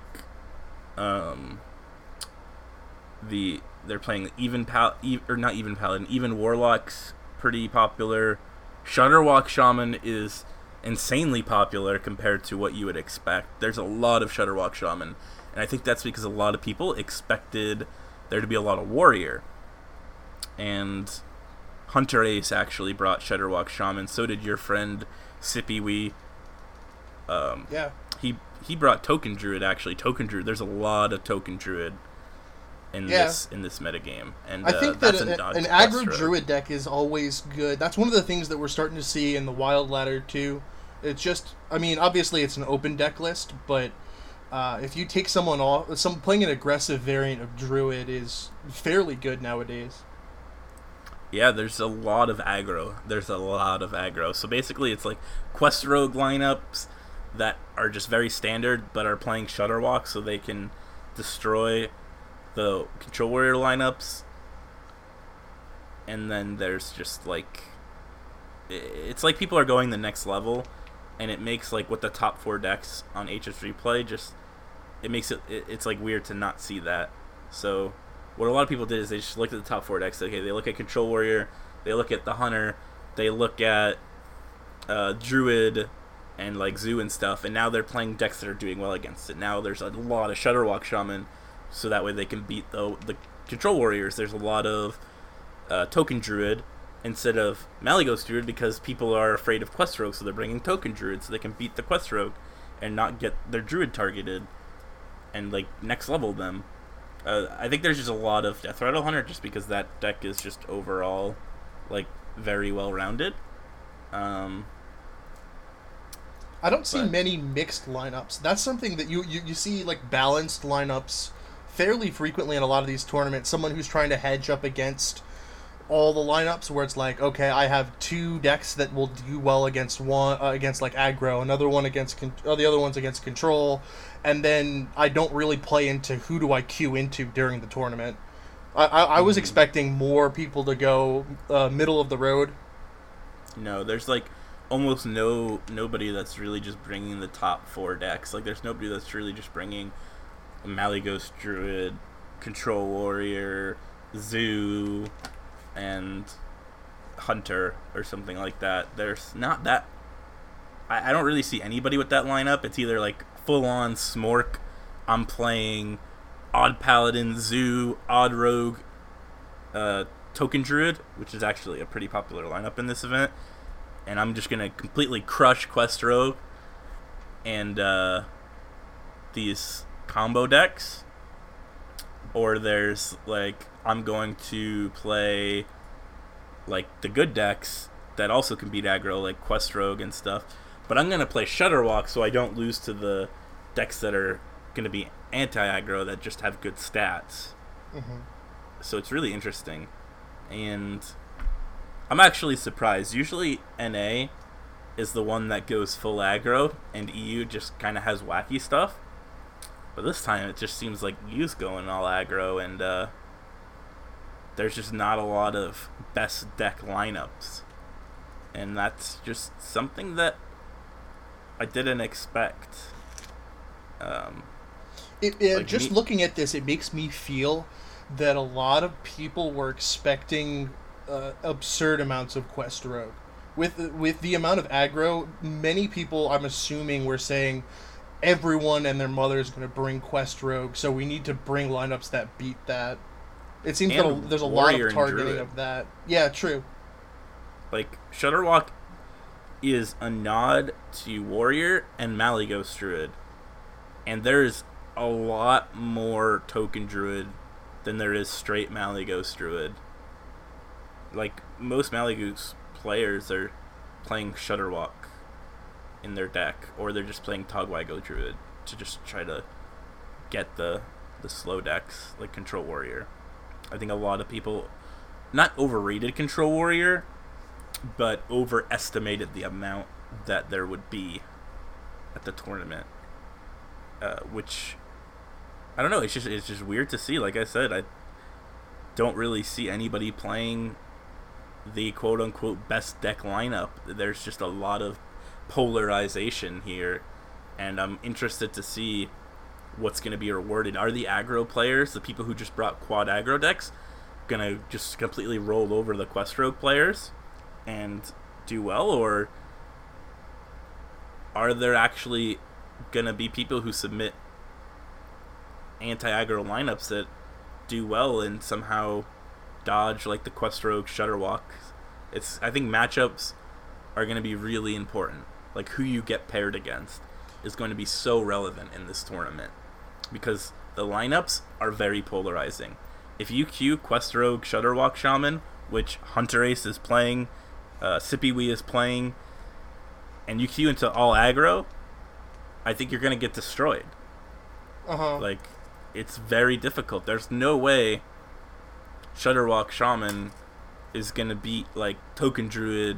they're playing Even Warlock's pretty popular. Shudderwock Shaman is insanely popular compared to what you would expect. There's a lot of Shudderwock Shaman, and I think that's because a lot of people expected there to be a lot of Warrior. and Hunter Ace actually brought Shudderwock Shaman. So did your friend Sippy Wee. Yeah. He brought Token Druid, actually. Token Druid, there's a lot of Token Druid in this metagame. And I think that's that an aggro Druid deck is always good. That's one of the things that we're starting to see in the Wild Ladder too. It's just, I mean, obviously it's an open deck list, but if you take someone off, playing an aggressive variant of Druid is fairly good nowadays. Yeah, there's a lot of aggro. So basically it's like Quest Rogue lineups that are just very standard, but are playing Shudderwock so they can destroy the Control Warrior lineups. And then there's just like, it's like people are going the next level, and it makes like what the top 4 decks on HS3 play, just it makes it's like weird to not see that. So what a lot of people did is they just looked at the top 4 decks. Okay, they look at Control Warrior, they look at the Hunter, they look at Druid and like Zoo and stuff, and now they're playing decks that are doing well against it. Now there's a lot of Shudderwock Shaman, so that way they can beat the Control Warriors. There's a lot of Token Druid instead of Malygos Druid because people are afraid of Quest Rogue, so they're bringing Token Druid so they can beat the Quest Rogue and not get their Druid targeted and like next level them. I think there's just a lot of Death Rattle Hunter just because that deck is just overall like very well rounded. I don't see many mixed lineups. That's something that you see, like, balanced lineups fairly frequently in a lot of these tournaments. Someone who's trying to hedge up against all the lineups, where it's like, okay, I have 2 decks that will do well against one, against like aggro, another one against the other one's against control, and then I don't really play into who do I queue into during the tournament. I was expecting more people to go middle of the road. No, there's like almost nobody that's really just bringing the top 4 decks. Like, there's nobody that's really just bringing Malygos Druid, Control Warrior, Zoo, and Hunter or something like that. There's not that. I don't really see anybody with that lineup. It's either like full on Smork, I'm playing Odd Paladin, Zoo, Odd Rogue, Token Druid, which is actually a pretty popular lineup in this event, and I'm just gonna completely crush Quest Rogue and these combo decks. Or there's like, I'm going to play like the good decks that also can beat aggro, like Quest Rogue and stuff, but I'm gonna play Shudderwock so I don't lose to the decks that are gonna be anti-aggro that just have good stats. So it's really interesting, and I'm actually surprised. Usually NA is the one that goes full aggro, and EU just kind of has wacky stuff. But this time it just seems like EU's going all aggro, and there's just not a lot of best deck lineups. And that's just something that I didn't expect. Looking at this, it makes me feel that a lot of people were expecting absurd amounts of Quest Rogue. With the amount of aggro, many people, I'm assuming, were saying everyone and their mother is going to bring Quest Rogue, so we need to bring lineups that beat that. It seems that there's a lot of targeting of that. Yeah, true. Like, Shudderwock is a nod to Warrior and Malygos Druid, and there's a lot more Token Druid than there is straight Malygos Druid. Like, most Malygos players are playing Shudderwock in their deck, or they're just playing Togwaigo Druid to just try to get the slow decks, like Control Warrior. I think a lot of people not overrated Control Warrior, but overestimated the amount that there would be at the tournament, which I don't know. It's just weird to see. Like I said, I don't really see anybody playing the quote unquote best deck lineup. There's just a lot of polarization here, and I'm interested to see what's going to be rewarded. Are the aggro players, the people who just brought quad aggro decks, going to just completely roll over the Quest Rogue players and do well, or are there actually going to be people who submit anti-aggro lineups that do well and somehow dodge like the Quest Rogue Shutterwalk. I think matchups are going to be really important. Like who you get paired against is going to be so relevant in this tournament because the lineups are very polarizing. If you queue Quest Rogue Shutterwalk Shaman, which Hunter Ace is playing, Sippy Wee is playing, and you queue into all aggro, I think you're going to get destroyed. Like, it's very difficult. There's no way Shutterwalk Shaman is going to beat, like, Token Druid,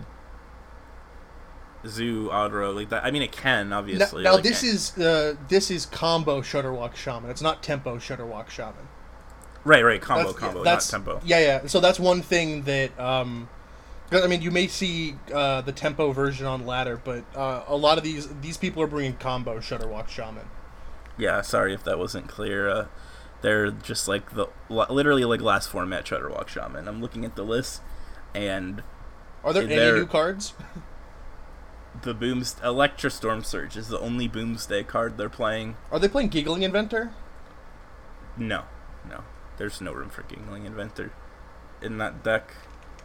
Zoo, Audro, like that. I mean, it can, obviously. Now this is combo Shutterwalk Shaman. It's not tempo Shutterwalk Shaman. Right, combo, not tempo. Yeah. So that's one thing that, I mean, you may see the tempo version on ladder, but a lot of these people are bringing combo Shutterwalk Shaman. Yeah, sorry if that wasn't clear. They're just like literally like last format Shutterwalk Shaman. I'm looking at the list, and are there any new cards? The Electra Storm Surge is the only Boomsday card they're playing. Are they playing Giggling Inventor? No. There's no room for Giggling Inventor in that deck.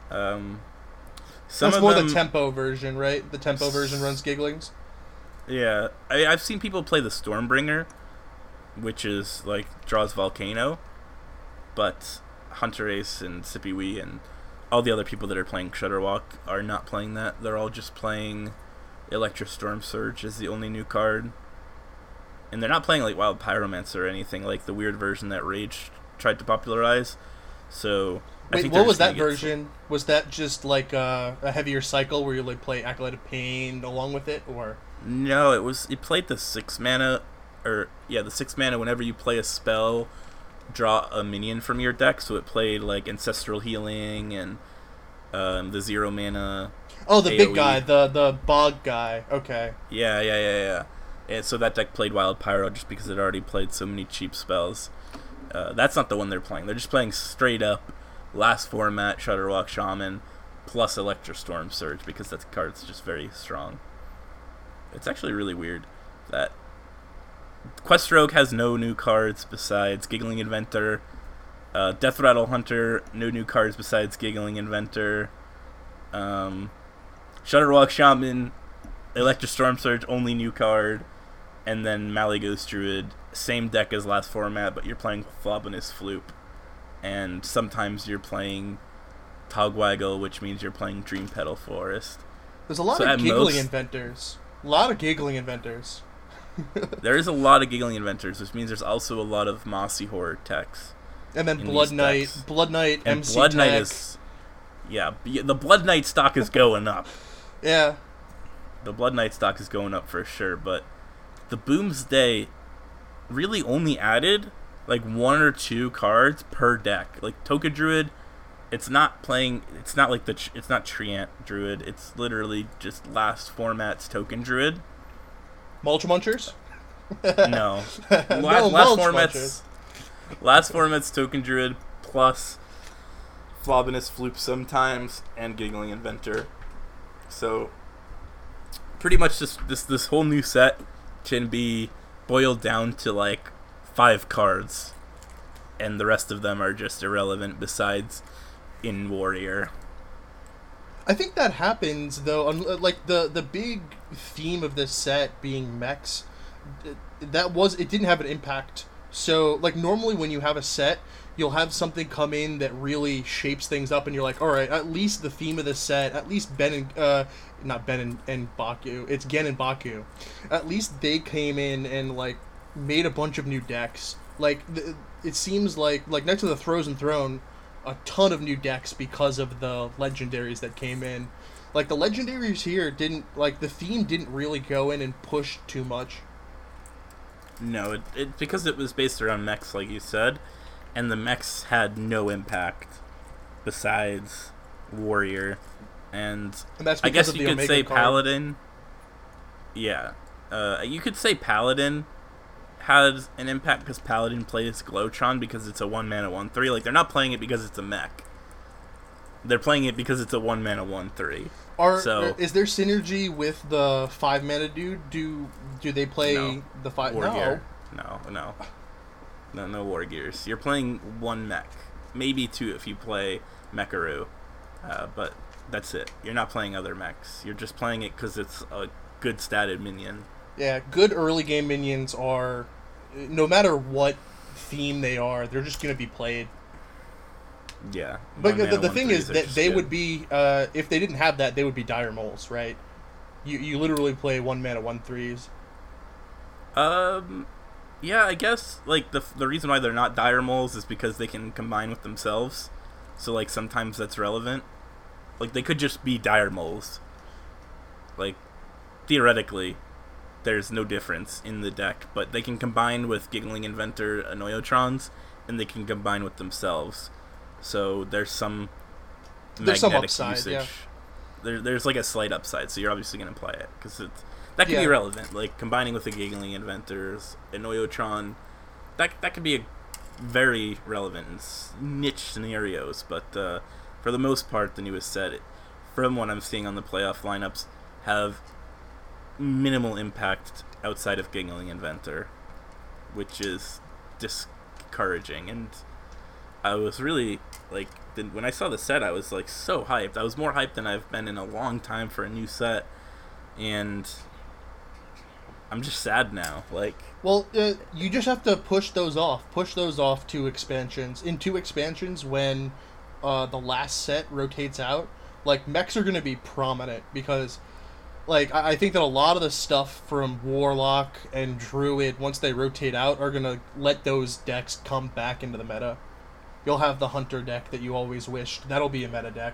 That's more the tempo version, right? The tempo version runs Gigglings. Yeah, I've seen people play the Stormbringer, which is like draws Volcano, but Hunter Ace and Sippy Wee and all the other people that are playing Shutterwalk are not playing that. They're all just playing Electra Storm Surge as the only new card. And they're not playing like Wild Pyromancer or anything like the weird version that Rage tried to popularize. So wait, what was that version? Was that just like a heavier cycle where you like play Acolyte of Pain along with it, or? No, it played the 6 mana, the 6 mana whenever you play a spell, draw a minion from your deck. So it played like Ancestral Healing and the 0 mana. Oh, the AoE. big guy, the bog guy. Okay. Yeah. And so that deck played Wild Pyro just because it already played so many cheap spells. That's not the one they're playing. They're just playing straight up last format Shutterwalk Shaman plus Electra Storm Surge because that card's just very strong. It's actually really weird that Quest Rogue has no new cards besides Giggling Inventor. Death Rattle Hunter, no new cards besides Giggling Inventor. Shutterwalk Shaman, Electra Storm Surge, only new card. And then Malygos Druid, same deck as last format, but you're playing Flobinus Floop. And sometimes you're playing Togwaggle, which means you're playing Dream Petal Forest. There's a lot of Giggling Inventors. A lot of Giggling Inventors. There is a lot of Giggling Inventors, which means there's also a lot of Mossy Horror techs. And then Blood Knight, and MC Blood Knight tech. is... Yeah, the Blood Knight stock is going up. Yeah. The Blood Knight stock is going up for sure, but the Boomsday really only added like 1 or 2 cards per deck. Like Token Druid, it's not like it's not Treant Druid. It's literally just last format's Token Druid. Mulch Munchers? No. Last format's Token Druid plus Flobinus Floop sometimes and Giggling Inventor. So pretty much just this whole new set can be boiled down to like 5 cards, and the rest of them are just irrelevant besides in Warrior. I think that happens though. Like the big theme of this set being mechs, it didn't have an impact. So like normally when you have a set, you'll have something come in that really shapes things up, and you're like, all right, at least the theme of this set, at least not Ben and Baku, it's Gen and Baku. At least they came in and like made a bunch of new decks. Like it seems like next to the Frozen Throne, a ton of new decks because of the legendaries that came in. Like the legendaries here the theme didn't really go in and push too much. No, it because it was based around mechs, like you said, and the mechs had no impact besides Warrior, and that's I guess of you the could Omega say card. Paladin. Yeah, you could say Paladin has an impact because Paladin plays Glowtron because it's a 1-mana 1/3. Like they're not playing it because it's a mech. They're playing it because it's a 1-mana 1/3. Is there synergy with the 5-mana dude? Do they play the 5? War Gear. No War Gears. You're playing one mech. maybe 2 if you play Mekaru, but that's it. You're not playing other mechs. You're just playing it because it's a good statted minion. Yeah, good early game minions are, no matter what theme they are, they're just going to be played. Yeah. But the thing is that they would be, if they didn't have that, they would be dire moles, right? You literally play 1 mana 1/3s. Yeah, I guess like the reason why they're not dire moles is because they can combine with themselves. So like sometimes that's relevant. Like they could just be dire moles. Like theoretically, there's no difference in the deck, but they can combine with Giggling Inventor Annoyotrons, and they can combine with themselves. So there's some magnetic upside, usage. yeah. There's like a slight upside, so you're obviously going to play it because that can be relevant. Like combining with the Giggling Inventors, Annoyotron, that could be very relevant in niche scenarios. But for the most part, the newest set, from what I'm seeing on the playoff lineups, have minimal impact outside of Giggling Inventor, which is discouraging. And I was really like, when I saw the set, I was like so hyped. I was more hyped than I've been in a long time for a new set, and I'm just sad now. Like, well, you just have to push those off. Push those off 2 expansions. In 2 expansions, when the last set rotates out, like mechs are going to be prominent because, like, I think that a lot of the stuff from Warlock and Druid, once they rotate out, are going to let those decks come back into the meta. You'll have the Hunter deck that you always wished. That'll be a meta deck.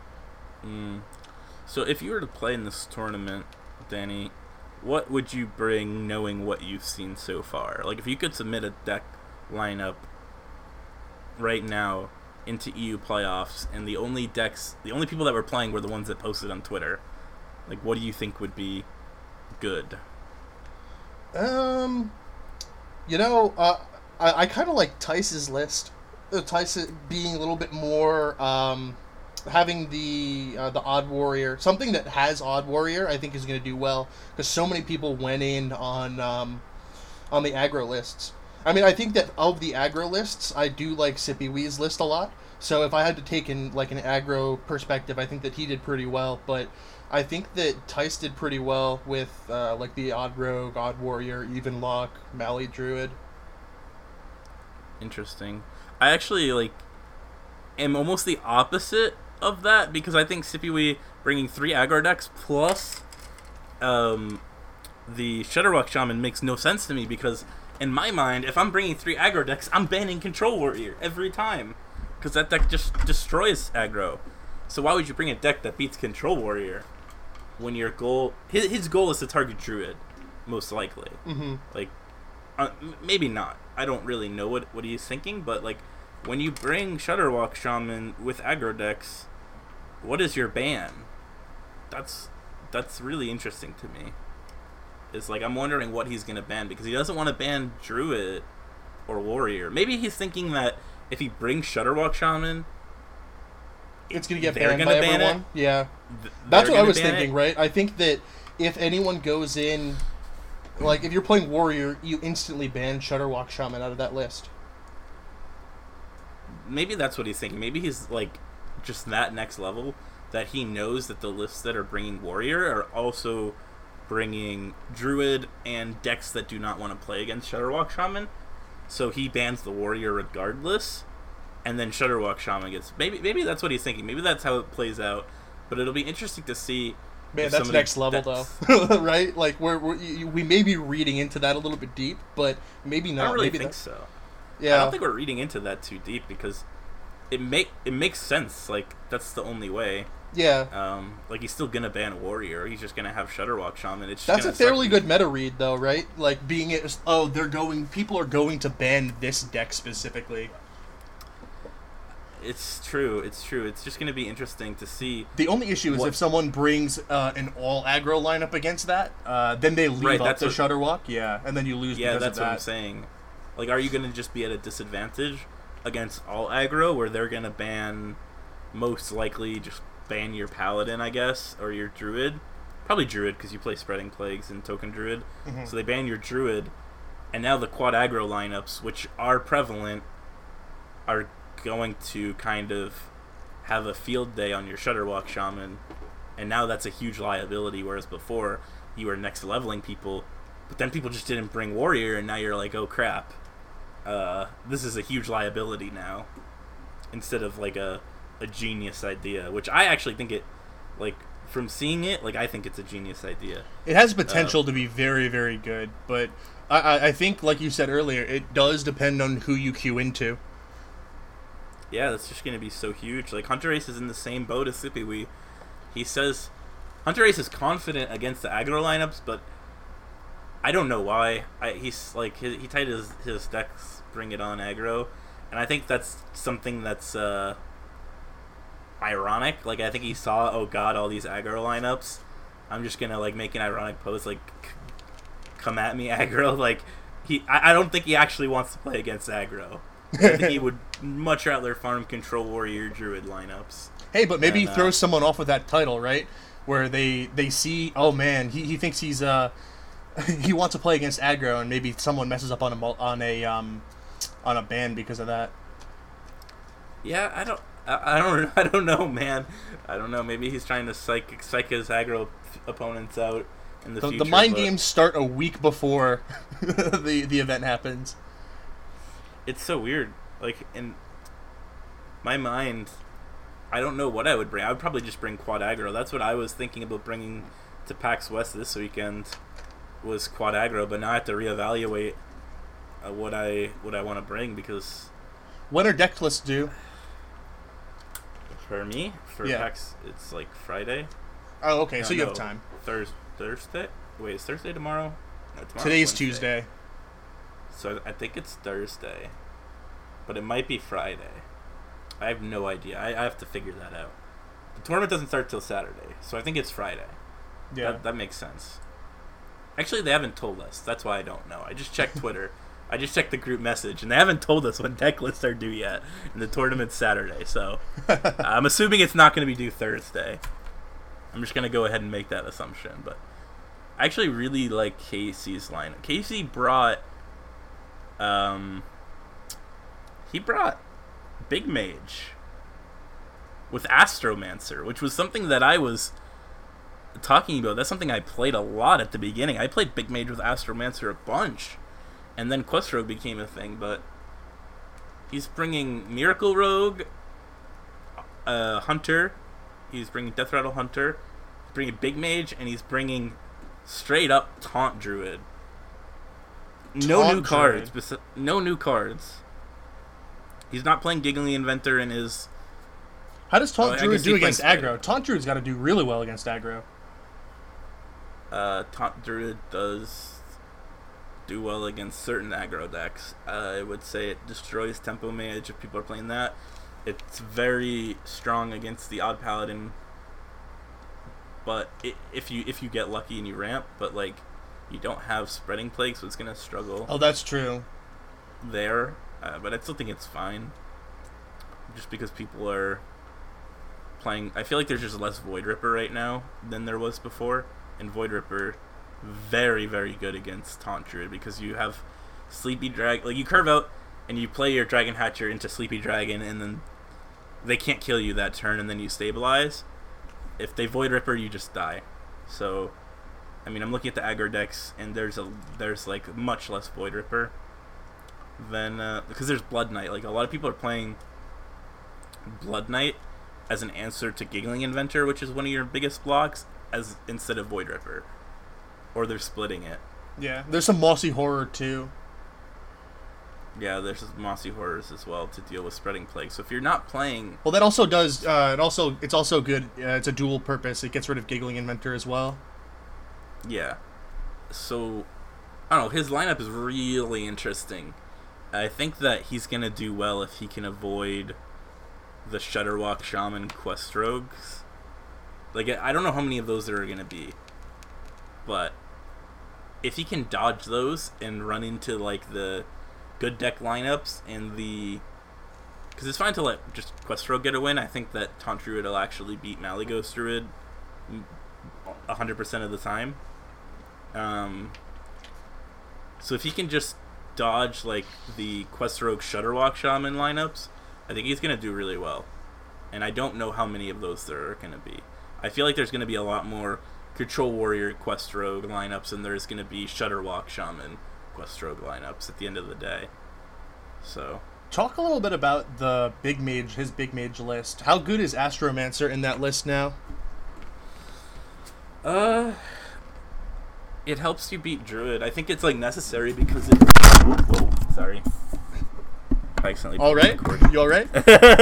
So if you were to play in this tournament, Danny, what would you bring knowing what you've seen so far? Like, if you could submit a deck lineup right now into EU playoffs, and the only people that were playing were the ones that posted on Twitter, like, what do you think would be good? I kind of like Tice's list. Tice being a little bit more, having the Odd Warrior, something that has Odd Warrior, I think is going to do well because so many people went in on the aggro lists. I mean, I think that of the aggro lists, I do like Sippy Wee's list a lot. So if I had to take in like an aggro perspective, I think that he did pretty well. But I think that Tice did pretty well with like the Odd Rogue, Odd Warrior, Even Lock, Mally Druid. Interesting. I actually am almost the opposite of that because I think Sippy bringing 3 aggro decks plus the Shudderwock Shaman makes no sense to me because in my mind, if I'm bringing 3 aggro decks, I'm banning Control Warrior every time because that deck just destroys aggro. So why would you bring a deck that beats Control Warrior when your goal, his goal is to target Druid, most likely. Mm-hmm. Like, maybe not. I don't really know what he's thinking, but like when you bring Shudderwock Shaman with aggro decks, what is your ban? That's really interesting to me. It's like I'm wondering what he's gonna ban because he doesn't want to ban Druid or Warrior. Maybe he's thinking that if he brings Shudderwock Shaman, it's gonna get banned by everyone. Yeah, that's what I was thinking. Right? I think that if anyone goes in. Like, if you're playing Warrior, you instantly ban Shudderwock Shaman out of that list. Maybe that's what he's thinking. Maybe he's, like, just that next level, that he knows that the lists that are bringing Warrior are also bringing Druid and decks that do not want to play against Shudderwock Shaman. So he bans the Warrior regardless, and then Shudderwock Shaman gets... Maybe that's what he's thinking. Maybe that's how it plays out. But it'll be interesting to see... Man, that's next level, though, right? Like, we may be reading into that a little bit deep, but maybe not. I don't really maybe think so. Yeah, I don't think we're reading into that too deep because it makes sense. Like, that's the only way. Yeah. Like, he's still gonna ban Warrior. He's just gonna have Shudderwock Shaman. It's that's a fairly good meta read, though, right? Like, being it. Oh, people are going to ban this deck specifically. It's true. It's just going to be interesting to see. The only issue is if someone brings an all aggro lineup against that, then they leave up the Shudderwock, and then you lose. Yeah, because that's of that. what I'm saying. Like, are you going to just be at a disadvantage against all aggro, where they're going to ban, most likely, just ban your Paladin, I guess, or your Druid? Probably Druid, because you play Spreading Plagues and Token Druid. Mm-hmm. So they ban your Druid, and now the quad aggro lineups, which are prevalent, are going to kind of have a field day on your Shudderwalk Shaman, and now that's a huge liability, whereas before you were next leveling people, but then people just didn't bring Warrior, and now you're like, oh crap, this is a huge liability now, instead of like a genius idea, which I actually think it, like, from seeing it, like, I think it's a genius idea. It has potential to be very, very good, but I think, like you said earlier, it does depend on who you queue into. Yeah, that's just going to be so huge. Like, Hunter Ace is in the same boat as Sippy. He says Hunter Ace is confident against the aggro lineups, but I don't know why. He's like, he tied his decks bring it on aggro, and I think that's something that's ironic. Like, I think he saw, oh god, all these aggro lineups, I'm just gonna like make an ironic post, like, come at me aggro. Like, I don't think he actually wants to play against aggro. I think he would much rather farm control warrior druid lineups. Hey, but maybe he throws someone off with that title, right? Where they see, oh man, he thinks he's he wants to play against aggro, and maybe someone messes up on a ban because of that. Yeah, I don't know, man. I don't know. Maybe he's trying to psych his aggro opponents out in the future. The mind games start a week before the event happens. It's so weird. Like, in my mind, I don't know what I would bring. I would probably just bring quad aggro. That's what I was thinking about bringing to PAX West this weekend, was quad aggro. But now I have to reevaluate what I want to bring, because when are deck lists due? For me, for PAX, it's like Friday. Oh, okay. So you have time. Thursday. Wait, is Thursday tomorrow? No, today's Tuesday. So I think it's Thursday, but it might be Friday. I have no idea. I have to figure that out. The tournament doesn't start till Saturday, so I think it's Friday. Yeah, that makes sense. Actually, they haven't told us. That's why I don't know. I just checked Twitter. I just checked the group message, and they haven't told us when deck lists are due yet. And the tournament's Saturday, so I'm assuming it's not going to be due Thursday. I'm just going to go ahead and make that assumption. But I actually really like Casey's lineup. Casey brought Big Mage with Astromancer, which was something that I was talking about. That's something I played a lot at the beginning. I played Big Mage with Astromancer a bunch, and then Quest Rogue became a thing. But he's bringing Miracle Rogue, Hunter. He's bringing Death Rattle Hunter. He's bringing Big Mage, and he's bringing straight up Taunt Druid. No new cards. No new cards. He's not playing Giggling Inventor in his... How does Taunt Druid do against aggro? Taunt Druid's got to do really well against aggro. Taunt Druid does do well against certain aggro decks. I would say it destroys Tempo Mage if people are playing that. It's very strong against the Odd Paladin, but if you get lucky and you ramp, but like, you don't have Spreading Plague, so it's gonna struggle. Oh, that's true. There, but I still think it's fine. Just because people are playing, I feel like there's just less Void Ripper right now than there was before, and Void Ripper very, very good against Taunt Druid, because you have Sleepy Dragon. Like, you curve out and you play your Dragon Hatcher into Sleepy Dragon, and then they can't kill you that turn, and then you stabilize. If they Void Ripper, you just die. So, I mean, I'm looking at the aggro decks, and there's like much less Void Ripper than because there's Blood Knight. Like, a lot of people are playing Blood Knight as an answer to Giggling Inventor, which is one of your biggest blocks, as instead of Void Ripper, or they're splitting it. Yeah, there's some Mossy Horror too. Yeah, there's Mossy Horrors as well to deal with Spreading Plague. So if you're not playing, well, that also does. It's also good. It's a dual purpose. It gets rid of Giggling Inventor as well. Yeah. So I don't know. His lineup is really interesting. I think that he's gonna do well if he can avoid the Shudderwalk Shaman Quest Rogues. Like, I don't know how many of those there are gonna be, but if he can dodge those and run into like the good deck lineups and because it's fine to let just Quest Rogue get a win. I think that Taunt Druid will actually beat Malygos Druid 100% of the time. So if he can just dodge like the Quest Rogue Shudderwalk Shaman lineups I think he's going to do really well. And I don't know how many of those there are going to be. I feel like there's going to be a lot more Control Warrior Quest Rogue lineups than there's going to be Shudderwalk Shaman Quest Rogue lineups at the end of the day. So, talk a little bit about the big mage, his big mage list. How good is Astromancer in that list now? It helps you beat Druid. I think it's like necessary because it. Whoa, sorry. I accidentally. All right, you all right?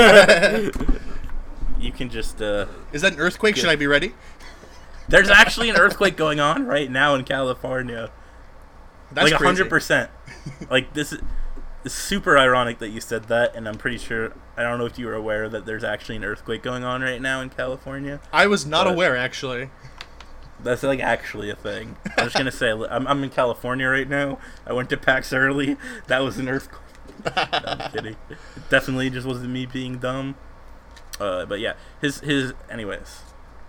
You can just. Is that an earthquake? Should I be ready? There's actually an earthquake going on right now in California. That's like crazy. 100%. Like this is. It's super ironic that you said that, and I'm pretty sure, I don't know if you were aware that there's actually an earthquake going on right now in California. I was not aware, actually. That's like actually a thing. I'm just going to say, I'm in California right now. I went to PAX early. That was an earthquake. No, I'm kidding. It definitely just wasn't me being dumb. But yeah, anyways,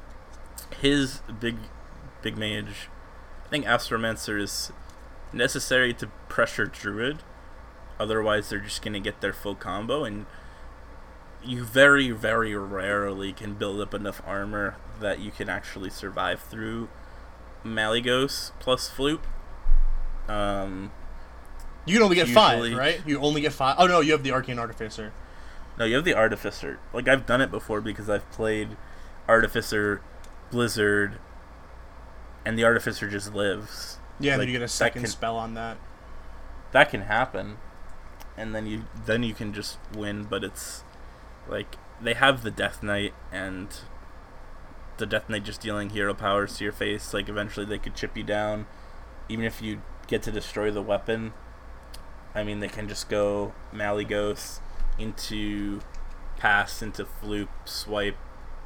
his big mage, I think Astromancer is necessary to pressure Druid. Otherwise, they're just going to get their full combo, and you very, very rarely can build up enough armor that you can actually survive through Malygos plus Floop. You can only get 5, right? You only get 5. Oh, no, you have the Arcane Artificer. No, you have the Artificer. Like, I've done it before because I've played Artificer, Blizzard, and the Artificer just lives. Yeah, and like, then you get a second spell on that. That can happen. And then you can just win, but it's like they have the Death Knight, and the Death Knight just dealing hero powers to your face. Like eventually they could chip you down, even if you get to destroy the weapon. I mean, they can just go Malygos into pass into Floop, swipe,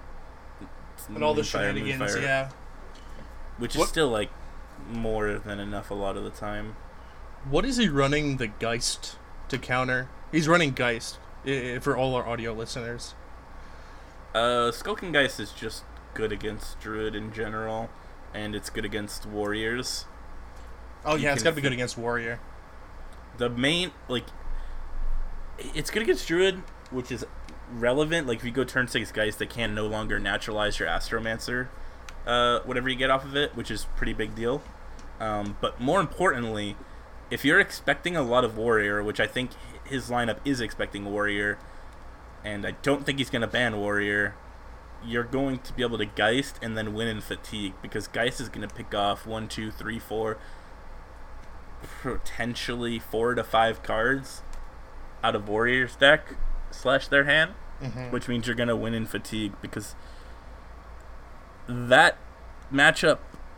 and all the shenanigans, yeah. Which is still like more than enough a lot of the time. What is he running the Geist to counter? He's running Geist for all our audio listeners. Skulking Geist is just good against Druid in general, and it's good against Warriors. Oh yeah, it's gotta be good against Warrior. The main, like, it's good against Druid, which is relevant. Like, if you go turn 6 Geist, they can no longer naturalize your Astromancer, whatever you get off of it, which is a pretty big deal. But more importantly, if you're expecting a lot of Warrior, which I think his lineup is expecting Warrior, and I don't think he's going to ban Warrior, you're going to be able to Geist and then win in Fatigue, because Geist is going to pick off 1, 2, 3, 4, potentially 4 to 5 cards out of Warrior's deck / their hand, which means you're going to win in Fatigue, because that matchup,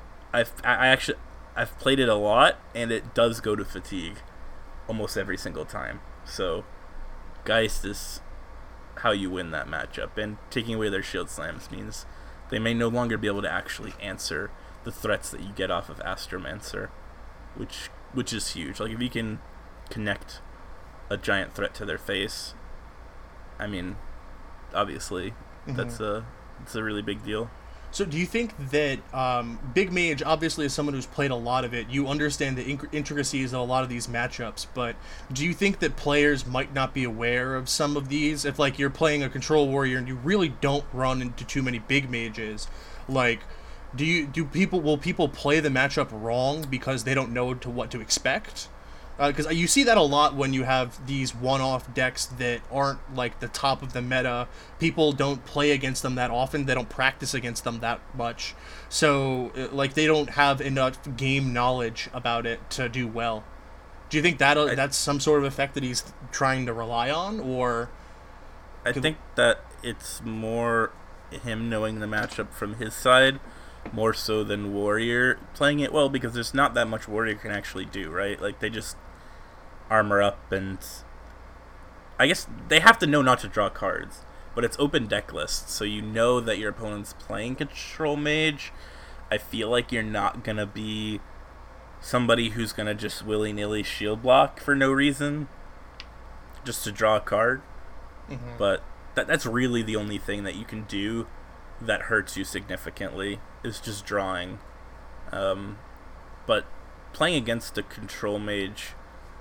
I've played it a lot, and it does go to Fatigue almost every single time. So, Geist is how you win that matchup, and taking away their shield slams means they may no longer be able to actually answer the threats that you get off of Astromancer, which is huge. Like, if you can connect a giant threat to their face, I mean, obviously, it's a really big deal. So do you think that Big Mage, obviously as someone who's played a lot of it, you understand the intricacies of a lot of these matchups, but do you think that players might not be aware of some of these? If, like, you're playing a Control Warrior and you really don't run into too many Big Mages, like, will people play the matchup wrong because they don't know what to expect? Because you see that a lot when you have these one-off decks that aren't, like, the top of the meta. People don't play against them that often. They don't practice against them that much. So, like, they don't have enough game knowledge about it to do well. Do you think that's some sort of effect that he's trying to rely on, or...? I think that it's more him knowing the matchup from his side, more so than Warrior playing it well, because there's not that much Warrior can actually do, right? Like, they just armor up, and I guess they have to know not to draw cards, but it's open deck lists, so you know that your opponent's playing Control Mage. I feel like you're not gonna be somebody who's gonna just willy-nilly shield block for no reason just to draw a card. But that's really the only thing that you can do that hurts you significantly, is just drawing. But playing against a Control Mage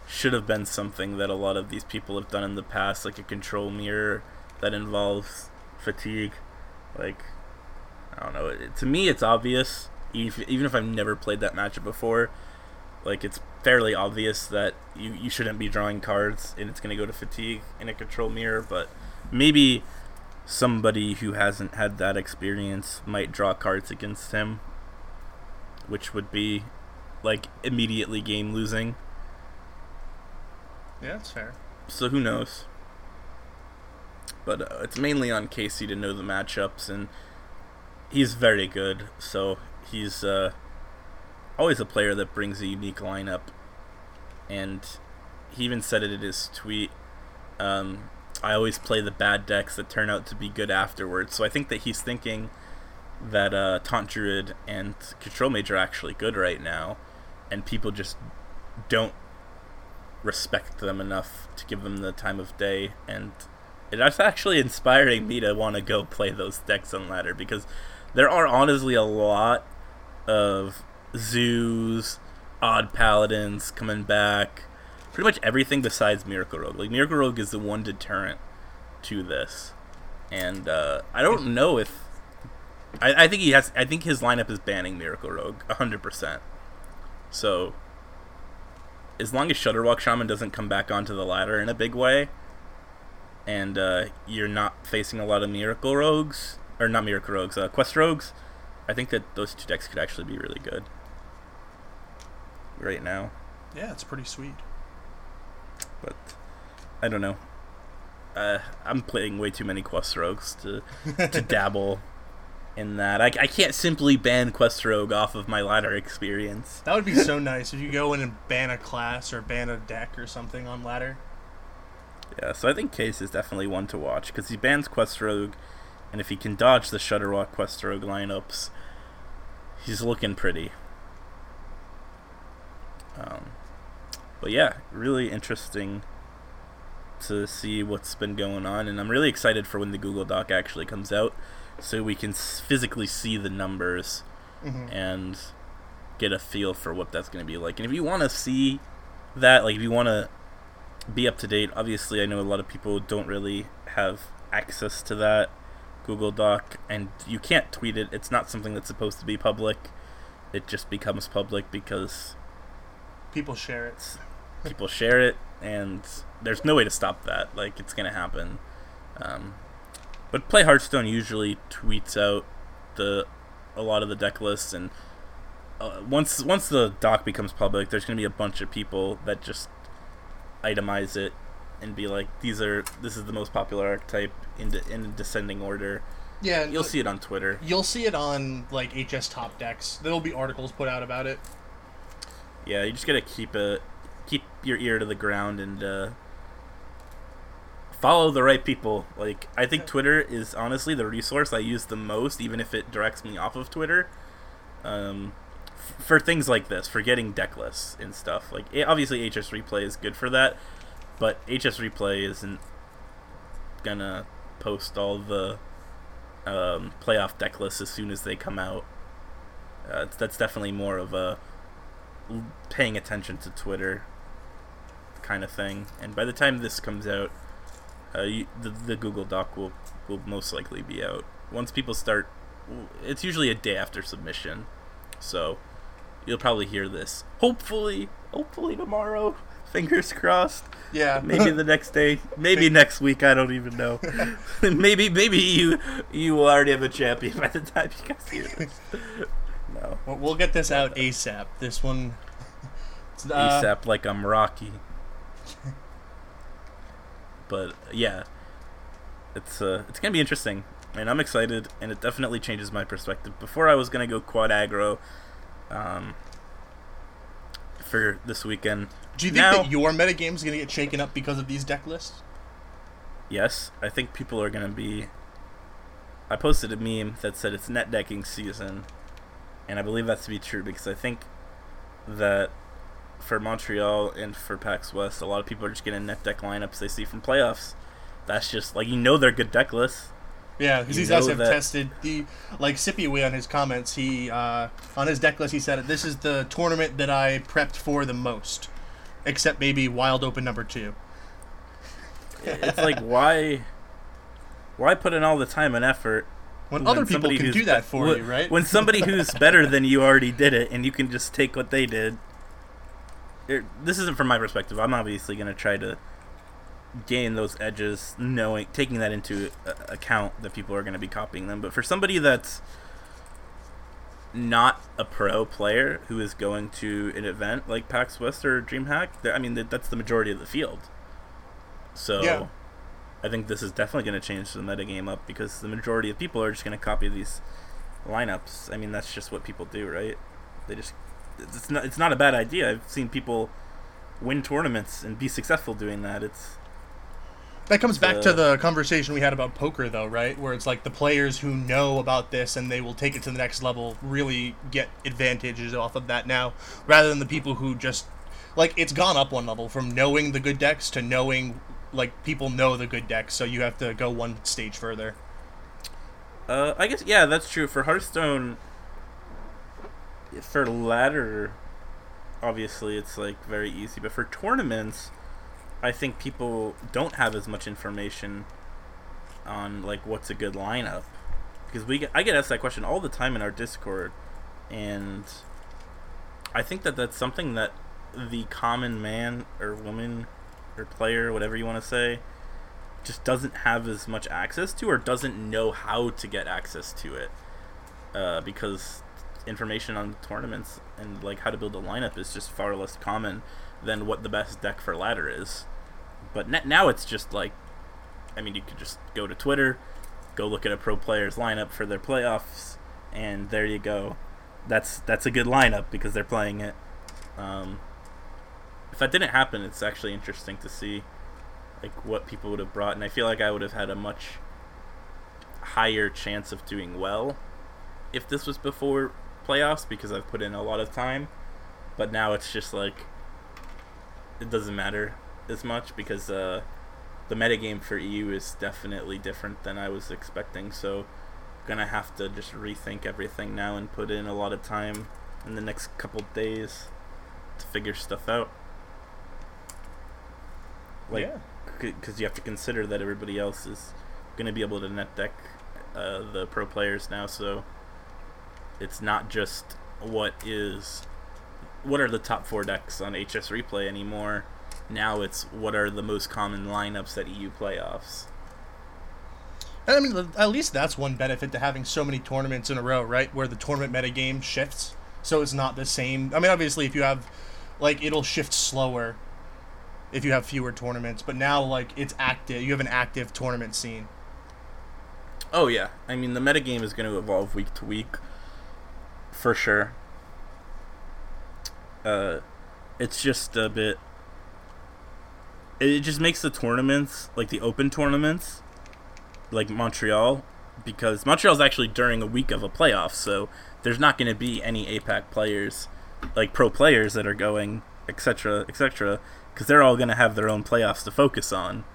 should have been something that a lot of these people have done in the past, like a control mirror that involves fatigue. Like, I don't know. To me, it's obvious, even if I've never played that matchup before. Like, it's fairly obvious that you shouldn't be drawing cards, and it's going to go to fatigue in a control mirror, but maybe somebody who hasn't had that experience might draw cards against him, which would be, like, immediately game losing. Yeah, that's fair. So who knows? But it's mainly on Casey to know the matchups, and he's very good, so he's always a player that brings a unique lineup. And he even said it in his tweet, I always play the bad decks that turn out to be good afterwards. So I think that he's thinking that Taunt Druid and Control Mage are actually good right now, and people just don't respect them enough to give them the time of day. And it's actually inspiring me to want to go play those decks on ladder, because there are honestly a lot of zoos, odd paladins coming back, pretty much everything besides Miracle Rogue. Like, Miracle Rogue is the one deterrent to this, and I don't know if I think his lineup is banning Miracle Rogue 100%. So as long as Shudderwock Shaman doesn't come back onto the ladder in a big way, and you're not facing a lot of Miracle Rogues, or not Miracle Rogues, Quest Rogues, I think that those two decks could actually be really good right now. Yeah, it's pretty sweet. But I don't know. I'm playing way too many Quest Rogues to dabble in that. I can't simply ban Quest Rogue off of my ladder experience. That would be so nice if you go in and ban a class or ban a deck or something on ladder. Yeah, so I think Case is definitely one to watch, because he bans Quest Rogue, and if he can dodge the Shudderwock Quest Rogue lineups, he's looking pretty. But yeah, really interesting to see what's been going on, and I'm really excited for when the Google Doc actually comes out, so we can physically see the numbers and get a feel for what that's going to be like. And if you want to see that, like if you want to be up to date, obviously I know a lot of people don't really have access to that Google Doc, and you can't tweet it. It's not something that's supposed to be public. It just becomes public because people share it. People share it, and there's no way to stop that. Like, it's gonna happen. But Play Hearthstone usually tweets out a lot of the deck lists, and once the doc becomes public, there's gonna be a bunch of people that just itemize it and be like, this is the most popular archetype in descending order. Yeah, you'll see it on Twitter. You'll see it on like HS Top Decks. There'll be articles put out about it. Yeah, you just gotta keep your ear to the ground and follow the right people. Like, I think Twitter is honestly the resource I use the most, even if it directs me off of Twitter. For things like this, for getting deck lists and stuff. Like, obviously HS Replay is good for that, but HS Replay isn't gonna post all the playoff deck lists as soon as they come out. That's definitely more of a paying attention to Twitter kind of thing. And by the time this comes out, the Google Doc will most likely be out. Once people start, it's usually a day after submission, so you'll probably hear this hopefully tomorrow. Fingers crossed. Yeah. Maybe the next day. Maybe next week. I don't even know. maybe you will already have a champion by the time you guys hear this. No. Well, we'll get this out ASAP. This one. ASAP, like I'm Rocky. But yeah, it's gonna be interesting, and I'm excited, and it definitely changes my perspective. Before I was gonna go quad aggro, for this weekend. Do you think that your metagame is going to get shaken up because of these deck lists? Yes, I think people are going to be... I posted a meme that said it's net decking season, and I believe that to be true, because I think that for Montreal and for PAX West, a lot of people are just getting net deck lineups they see from playoffs. That's just, like, they're good deck lists. Yeah, because these guys have tested like Sippy on his comments. He on his deck list he said, "This is the tournament that I prepped for the most." except maybe Wild Open number 2. It's like, why put in all the time and effort when other people can do that for you, right? When somebody who's better than you already did it, and you can just take what they did. This isn't from my perspective. I'm obviously going to try to gain those edges, taking that into account that people are going to be copying them. But for somebody that's not a pro player who is going to an event like PAX West or DreamHack, I mean, that's the majority of the field. So yeah. I think this is definitely going to change the metagame up, because the majority of people are just going to copy these lineups. I mean, that's just what people do, right? It's not a bad idea. I've seen people win tournaments and be successful doing that. That comes back to the conversation we had about poker, though, right? Where it's like the players who know about this and they will take it to the next level really get advantages off of that now, rather than the people who just, like, it's gone up one level from knowing the good decks to knowing, like, people know the good decks, so you have to go one stage further. I guess, yeah, that's true. For Hearthstone, for ladder, obviously it's, like, very easy. But for tournaments, I think people don't have as much information on, like, what's a good lineup. Because I get asked that question all the time in our Discord, and I think that's something that the common man or woman or player, whatever you want to say, just doesn't have as much access to, or doesn't know how to get access to it, because information on tournaments and, like, how to build a lineup is just far less common than what the best deck for ladder is. But now it's just like, I mean, you could just go to Twitter, go look at a pro player's lineup for their playoffs, and there you go. That's a good lineup because they're playing it. If that didn't happen, it's actually interesting to see, like, what people would have brought, and I feel like I would have had a much higher chance of doing well if this was before playoffs, because I've put in a lot of time. But now it's just like, it doesn't matter as much, because the metagame for EU is definitely different than I was expecting, so I'm gonna have to just rethink everything now and put in a lot of time in the next couple days to figure stuff out. Like, because you have to consider that everybody else is going to be able to net deck the pro players now, so it's not just what are the top 4 decks on HS Replay anymore. Now it's what are the most common lineups at EU playoffs. And I mean, at least that's one benefit to having so many tournaments in a row, right? Where the tournament metagame shifts, so it's not the same. I mean, obviously, if you have, like, it'll shift slower if you have fewer tournaments, but now, like, it's active. You have an active tournament scene. Oh yeah, I mean, the metagame is going to evolve week to week, for sure. It's just a bit. It just makes the tournaments, like the open tournaments, like Montreal, because Montreal's actually during a week of a playoff, so there's not going to be any APAC players, like pro players that are going, etc., etc., because they're all going to have their own playoffs to focus on.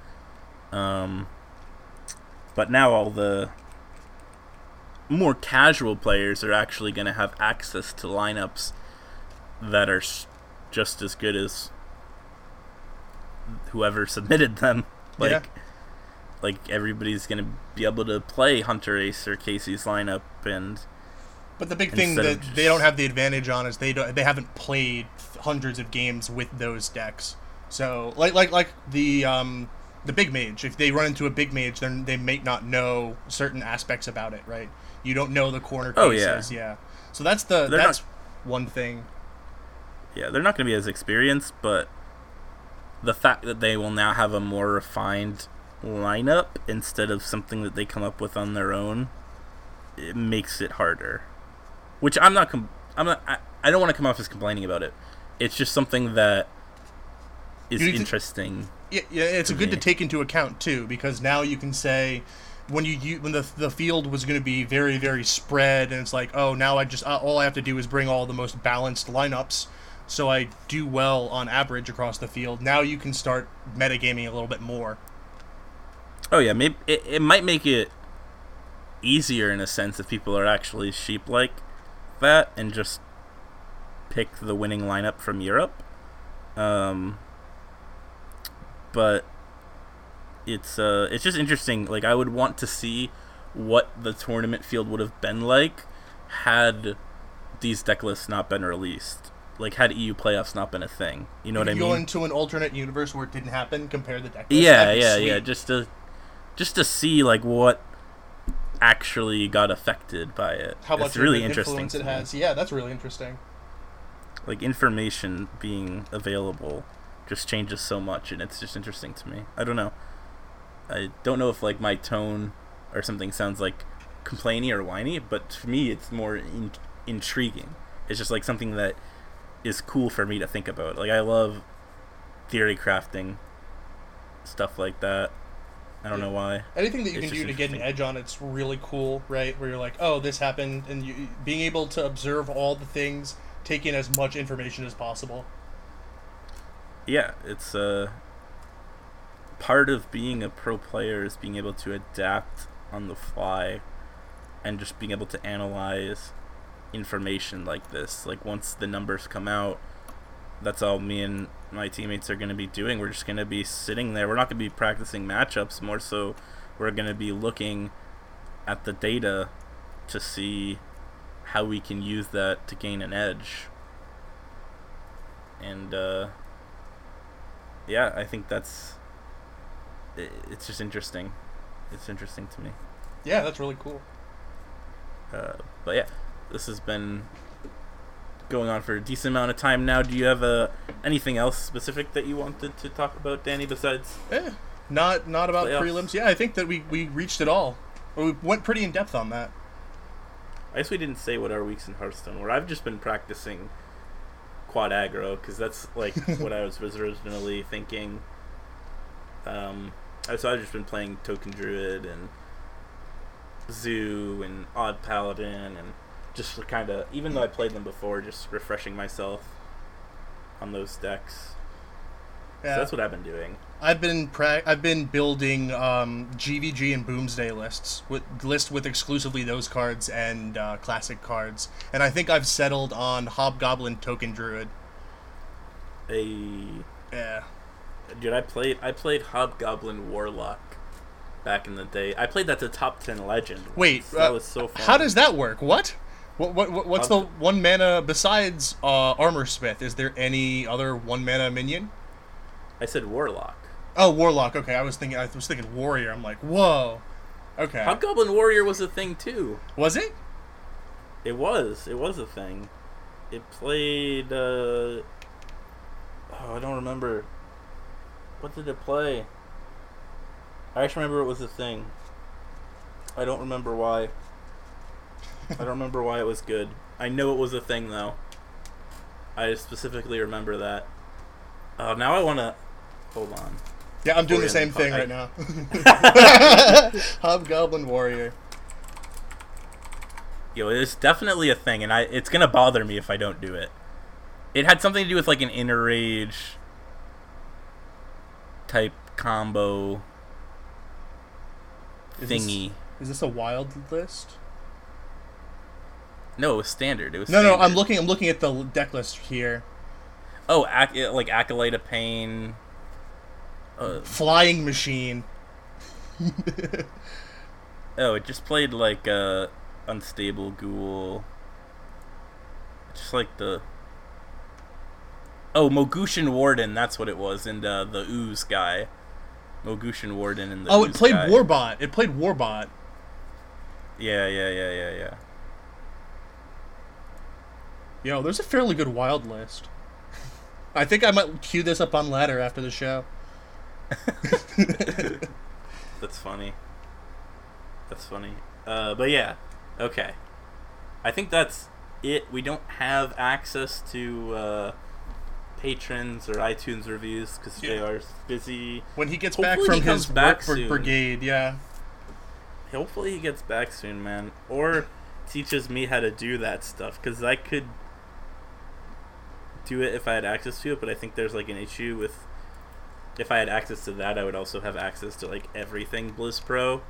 But now all the more casual players are actually going to have access to lineups that are just as good as whoever submitted them. Like everybody's going to be able to play Hunter Ace or Casey's lineup, but the big thing that they don't have the advantage on is they haven't played hundreds of games with those decks. So like the big mage, if they run into a big mage, then they may not know certain aspects about it, right? You don't know the corner cases, yeah. So that's one thing. Yeah, they're not going to be as experienced, but the fact that they will now have a more refined lineup instead of something that they come up with on their own, it makes it harder. Which I don't want to come off as complaining about it. It's just something that is interesting. Yeah, it's good to take into account too, because now you can say when the field was going to be very, very spread, and it's like, oh, now all I have to do is bring all the most balanced lineups, so I do well on average across the field. Now you can start metagaming a little bit more. Oh yeah, maybe it might make it easier in a sense if people are actually sheep like that and just pick the winning lineup from Europe. Um, but it's just interesting. Like, I would want to see what the tournament field would have been like had these deck lists not been released. Like, had EU playoffs not been a thing. You know what I mean? Go into an alternate universe where it didn't happen, compare the deck lists. Yeah. Just to see, like, what actually got affected by it. How much it's really of an interesting influence it has. Yeah, that's really interesting. Like, information being available just changes so much, and it's just interesting to me. I don't know. I don't know if, like, my tone or something sounds like complainy or whiny, but to me it's more intriguing. It's just like something that is cool for me to think about. Like, I love theory crafting, stuff like that. I don't know why. Anything that you can do to get an edge on it's really cool, right? Where you're like, oh, this happened, and you being able to observe all the things, take in as much information as possible. Yeah, it's part of being a pro player is being able to adapt on the fly and just being able to analyze information like this. Like, once the numbers come out, that's all me and my teammates are going to be doing. We're just going to be sitting there. We're not going to be practicing matchups. More so, we're going to be looking at the data to see how we can use that to gain an edge. And yeah, I think it's just interesting. It's interesting to me. Yeah, that's really cool. But yeah, this has been going on for a decent amount of time now. Do you have anything else specific that you wanted to talk about, Danny, besides not about playoffs? Prelims? Yeah, I think that we reached it all. We went pretty in depth on that. I guess we didn't say what our weeks in Hearthstone were. I've just been practicing quad aggro because that's like what I was originally thinking. So I've just been playing Token Druid and Zoo and Odd Paladin, and just kind of, even though I played them before, just refreshing myself on those decks. Yeah. So that's what I've been doing. I've been building GVG and Boomsday lists with exclusively those cards and classic cards, and I think I've settled on Hobgoblin Token Druid. Yeah. Dude, I played Hobgoblin Warlock back in the day. I played that to top 10 legend. Wait, that was so fun. How does that work? What's the 1 mana besides Armor Smith? Is there any other 1 mana minion? I said Warlock. Oh, Warlock. Okay, I was thinking Warrior. I'm like, whoa. Okay. Hobgoblin Warrior was a thing too. Was it? It was a thing. It played. I don't remember. What did it play? I actually remember it was a thing. I don't remember why. I don't remember why it was good. I know it was a thing though. I specifically remember that. Oh, now I want to. Hold on. Yeah, I'm doing the same thing right now. Hobgoblin Warrior. Yo, it's definitely a thing, and it's gonna bother me if I don't do it. It had something to do with like an inner rage type combo thingy. Is this a wild list? No, it was standard. No, I'm looking at the deck list here. Oh, like Acolyte of Pain. Flying Machine. Oh, it just played like Unstable Ghoul. Just like the... Oh, Mogushin Warden, that's what it was, and the Ooze guy. Mogushin Warden and the Ooze it played guy. Warbot. It played Warbot. Yeah. Yo, there's a fairly good wild list. I think I might queue this up on ladder after the show. That's funny. But yeah, okay. I think that's it. We don't have access to patrons or iTunes reviews because JR's busy. When he gets Hopefully back from he comes his back work soon. brigade, yeah. Hopefully he gets back soon, man. Or teaches me how to do that stuff, because I could do it if I had access to it, but I think there's like an issue with... If I had access to that, I would also have access to like everything Blizz Pro,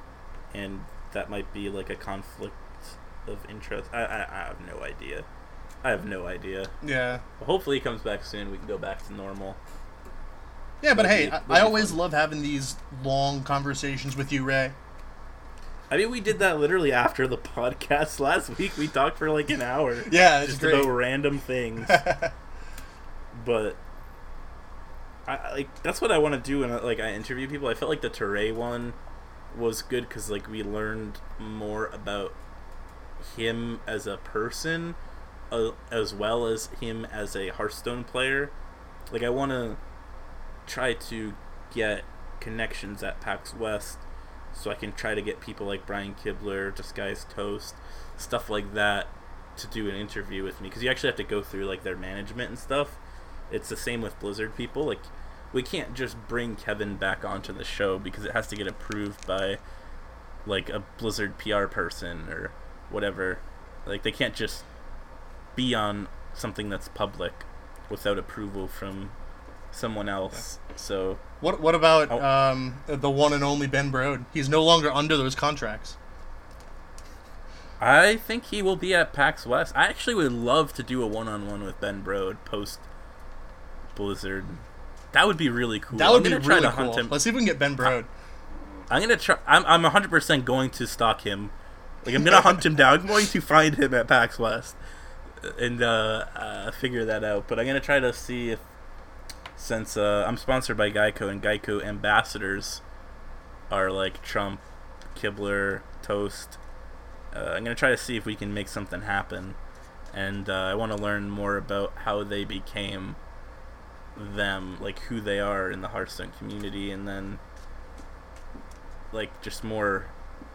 and that might be like a conflict of interest. I have no idea. I have no idea. Yeah. But hopefully he comes back soon. We can go back to normal. Yeah, but hey, That'd be I always fun. love having these long conversations with you, Ray. I mean, we did that literally after the podcast last week. We talked for like an hour. Yeah, it's just great. about random things. But that's what I want to do when I interview people. I felt like the Teray one was good because like we learned more about him as a person, as well as him as a Hearthstone player. Like I want to try to get connections at PAX West, so I can try to get people like Brian Kibler, Disguised Toast, stuff like that, to do an interview with me, because you actually have to go through like their management and stuff. It's the same with Blizzard people. Like, we can't just bring Kevin back onto the show because it has to get approved by like a Blizzard PR person or whatever. Like, they can't just be on something that's public without approval from someone else. So What about the one and only Ben Brode? He's no longer under those contracts. I think he will be at PAX West. I actually would love to do a one-on-one with Ben Brode post Blizzard. That would be really cool. That would be I'm gonna try really to hunt cool. him. Let's see if we can get Ben Brode. I'm gonna try. I'm 100% going to stalk him. Like, I'm gonna hunt him down. I'm going to find him at PAX West and figure that out. But I'm gonna try to see if, since I'm sponsored by Geico and Geico ambassadors are like Trump, Kibler, Toast. I'm gonna try to see if we can make something happen, and I want to learn more about how they became them, like who they are in the Hearthstone community, and then like just more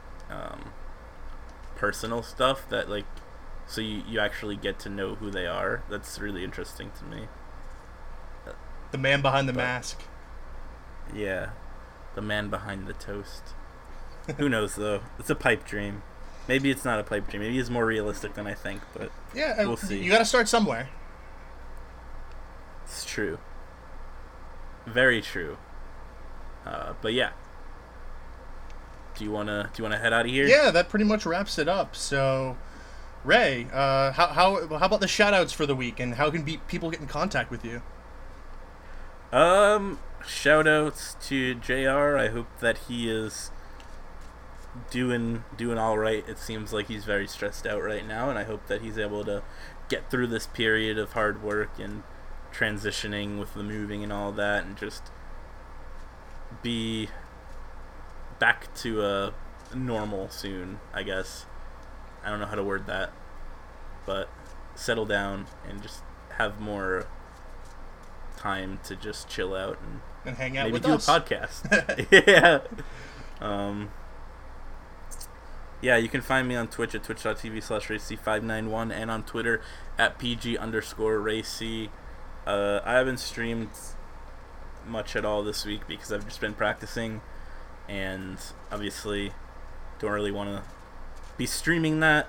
personal stuff that like, so you actually get to know who they are. That's really interesting to me. The man behind the mask. Yeah, the man behind the toast. Who knows though? It's a pipe dream. Maybe it's not a pipe dream. Maybe it's more realistic than I think, but Yeah, we'll see. You got to start somewhere. It's true. Very true. But yeah. Do you wanna head out of here? Yeah, that pretty much wraps it up. So, Ray, how about the shout outs for the week, and how can people get in contact with you? Shout outs to JR. I hope that he is doing all right. It seems like he's very stressed out right now, and I hope that he's able to get through this period of hard work and transitioning with the moving and all that, and just be back to normal soon, I guess. I don't know how to word that, but settle down and just have more time to just chill out And hang out maybe with do us. a podcast. Yeah. Yeah, you can find me on Twitch at twitch.tv/RayC591 and on Twitter at PG_RayC. I haven't streamed much at all this week because I've just been practicing, and obviously don't really want to be streaming that.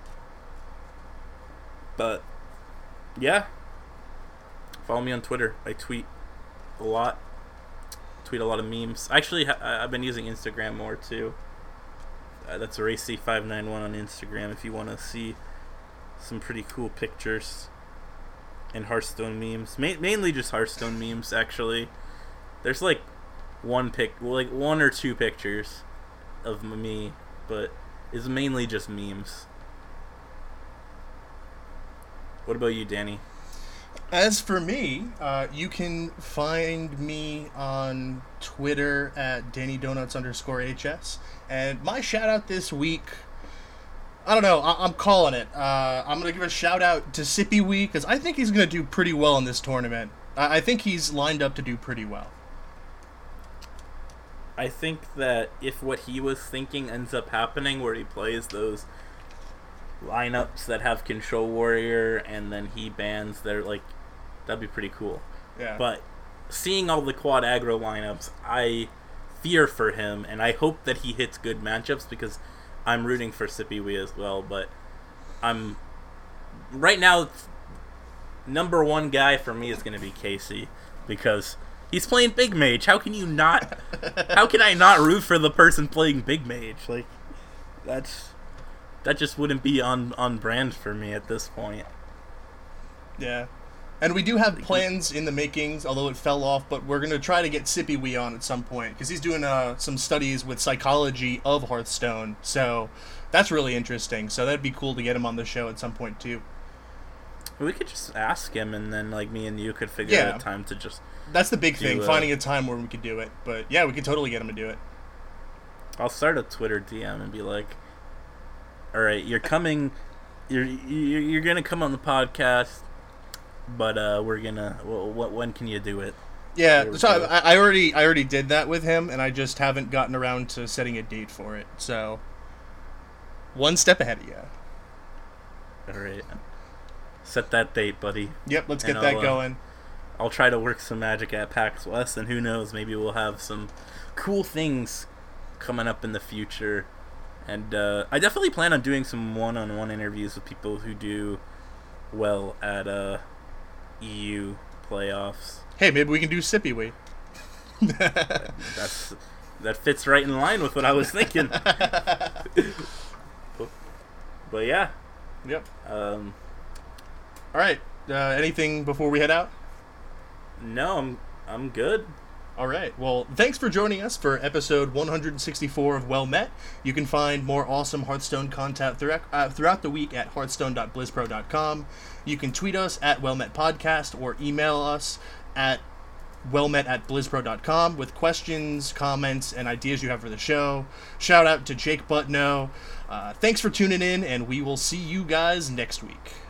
But yeah, follow me on Twitter. I tweet a lot. Tweet a lot of memes. Actually, I've been using Instagram more too. That's RayC591 on Instagram if you want to see some pretty cool pictures and Hearthstone memes. Mainly just Hearthstone memes, actually. There's like one or two pictures of me, but it's mainly just memes. What about you, Danny? As for me, you can find me on Twitter at DannyDonuts_HS. And my shout out this week, I don't know, I'm calling it. I'm going to give a shout out to Sippy Wee, because I think he's going to do pretty well in this tournament. I think he's lined up to do pretty well. I think that if what he was thinking ends up happening, where he plays those lineups that have Control Warrior and then he bans their, like, that'd be pretty cool. Yeah. But seeing all the quad aggro lineups, I fear for him, and I hope that he hits good matchups because I'm rooting for Sippy Wee as well. But I'm right now, number one guy for me is going to be Casey because he's playing Big Mage. How can you not? How can I not root for the person playing Big Mage? Like, that just wouldn't be on brand for me at this point. Yeah. And we do have plans in the makings, although it fell off, but we're going to try to get Sippy Wee on at some point, because he's doing some studies with psychology of Hearthstone, so that's really interesting. So that'd be cool to get him on the show at some point, too. We could just ask him, and then like me and you could figure out a time to just... That's the big thing, finding a time where we could do it. But yeah, we could totally get him to do it. I'll start a Twitter DM and be like, all right, you're coming... You're going to come on the podcast... But we're gonna. Well, when can you do it? Yeah, so I already did that with him, and I just haven't gotten around to setting a date for it. So, one step ahead of you. All right, set that date, buddy. Yep, let's get that going. I'll try to work some magic at PAX West, and who knows, maybe we'll have some cool things coming up in the future. And I definitely plan on doing some one-on-one interviews with people who do well at EU playoffs. Hey, maybe we can do Sippy Wee. That fits right in line with what I was thinking. But yeah. Yep. All right. Anything before we head out? No, I'm good. All right. Well, thanks for joining us for episode 164 of Well Met. You can find more awesome Hearthstone content throughout the week at hearthstone.blizzpro.com. You can tweet us at WellMetPodcast or email us at wellmet@blizzpro.com with questions, comments, and ideas you have for the show. Shout out to Jake Butno. Thanks for tuning in, and we will see you guys next week.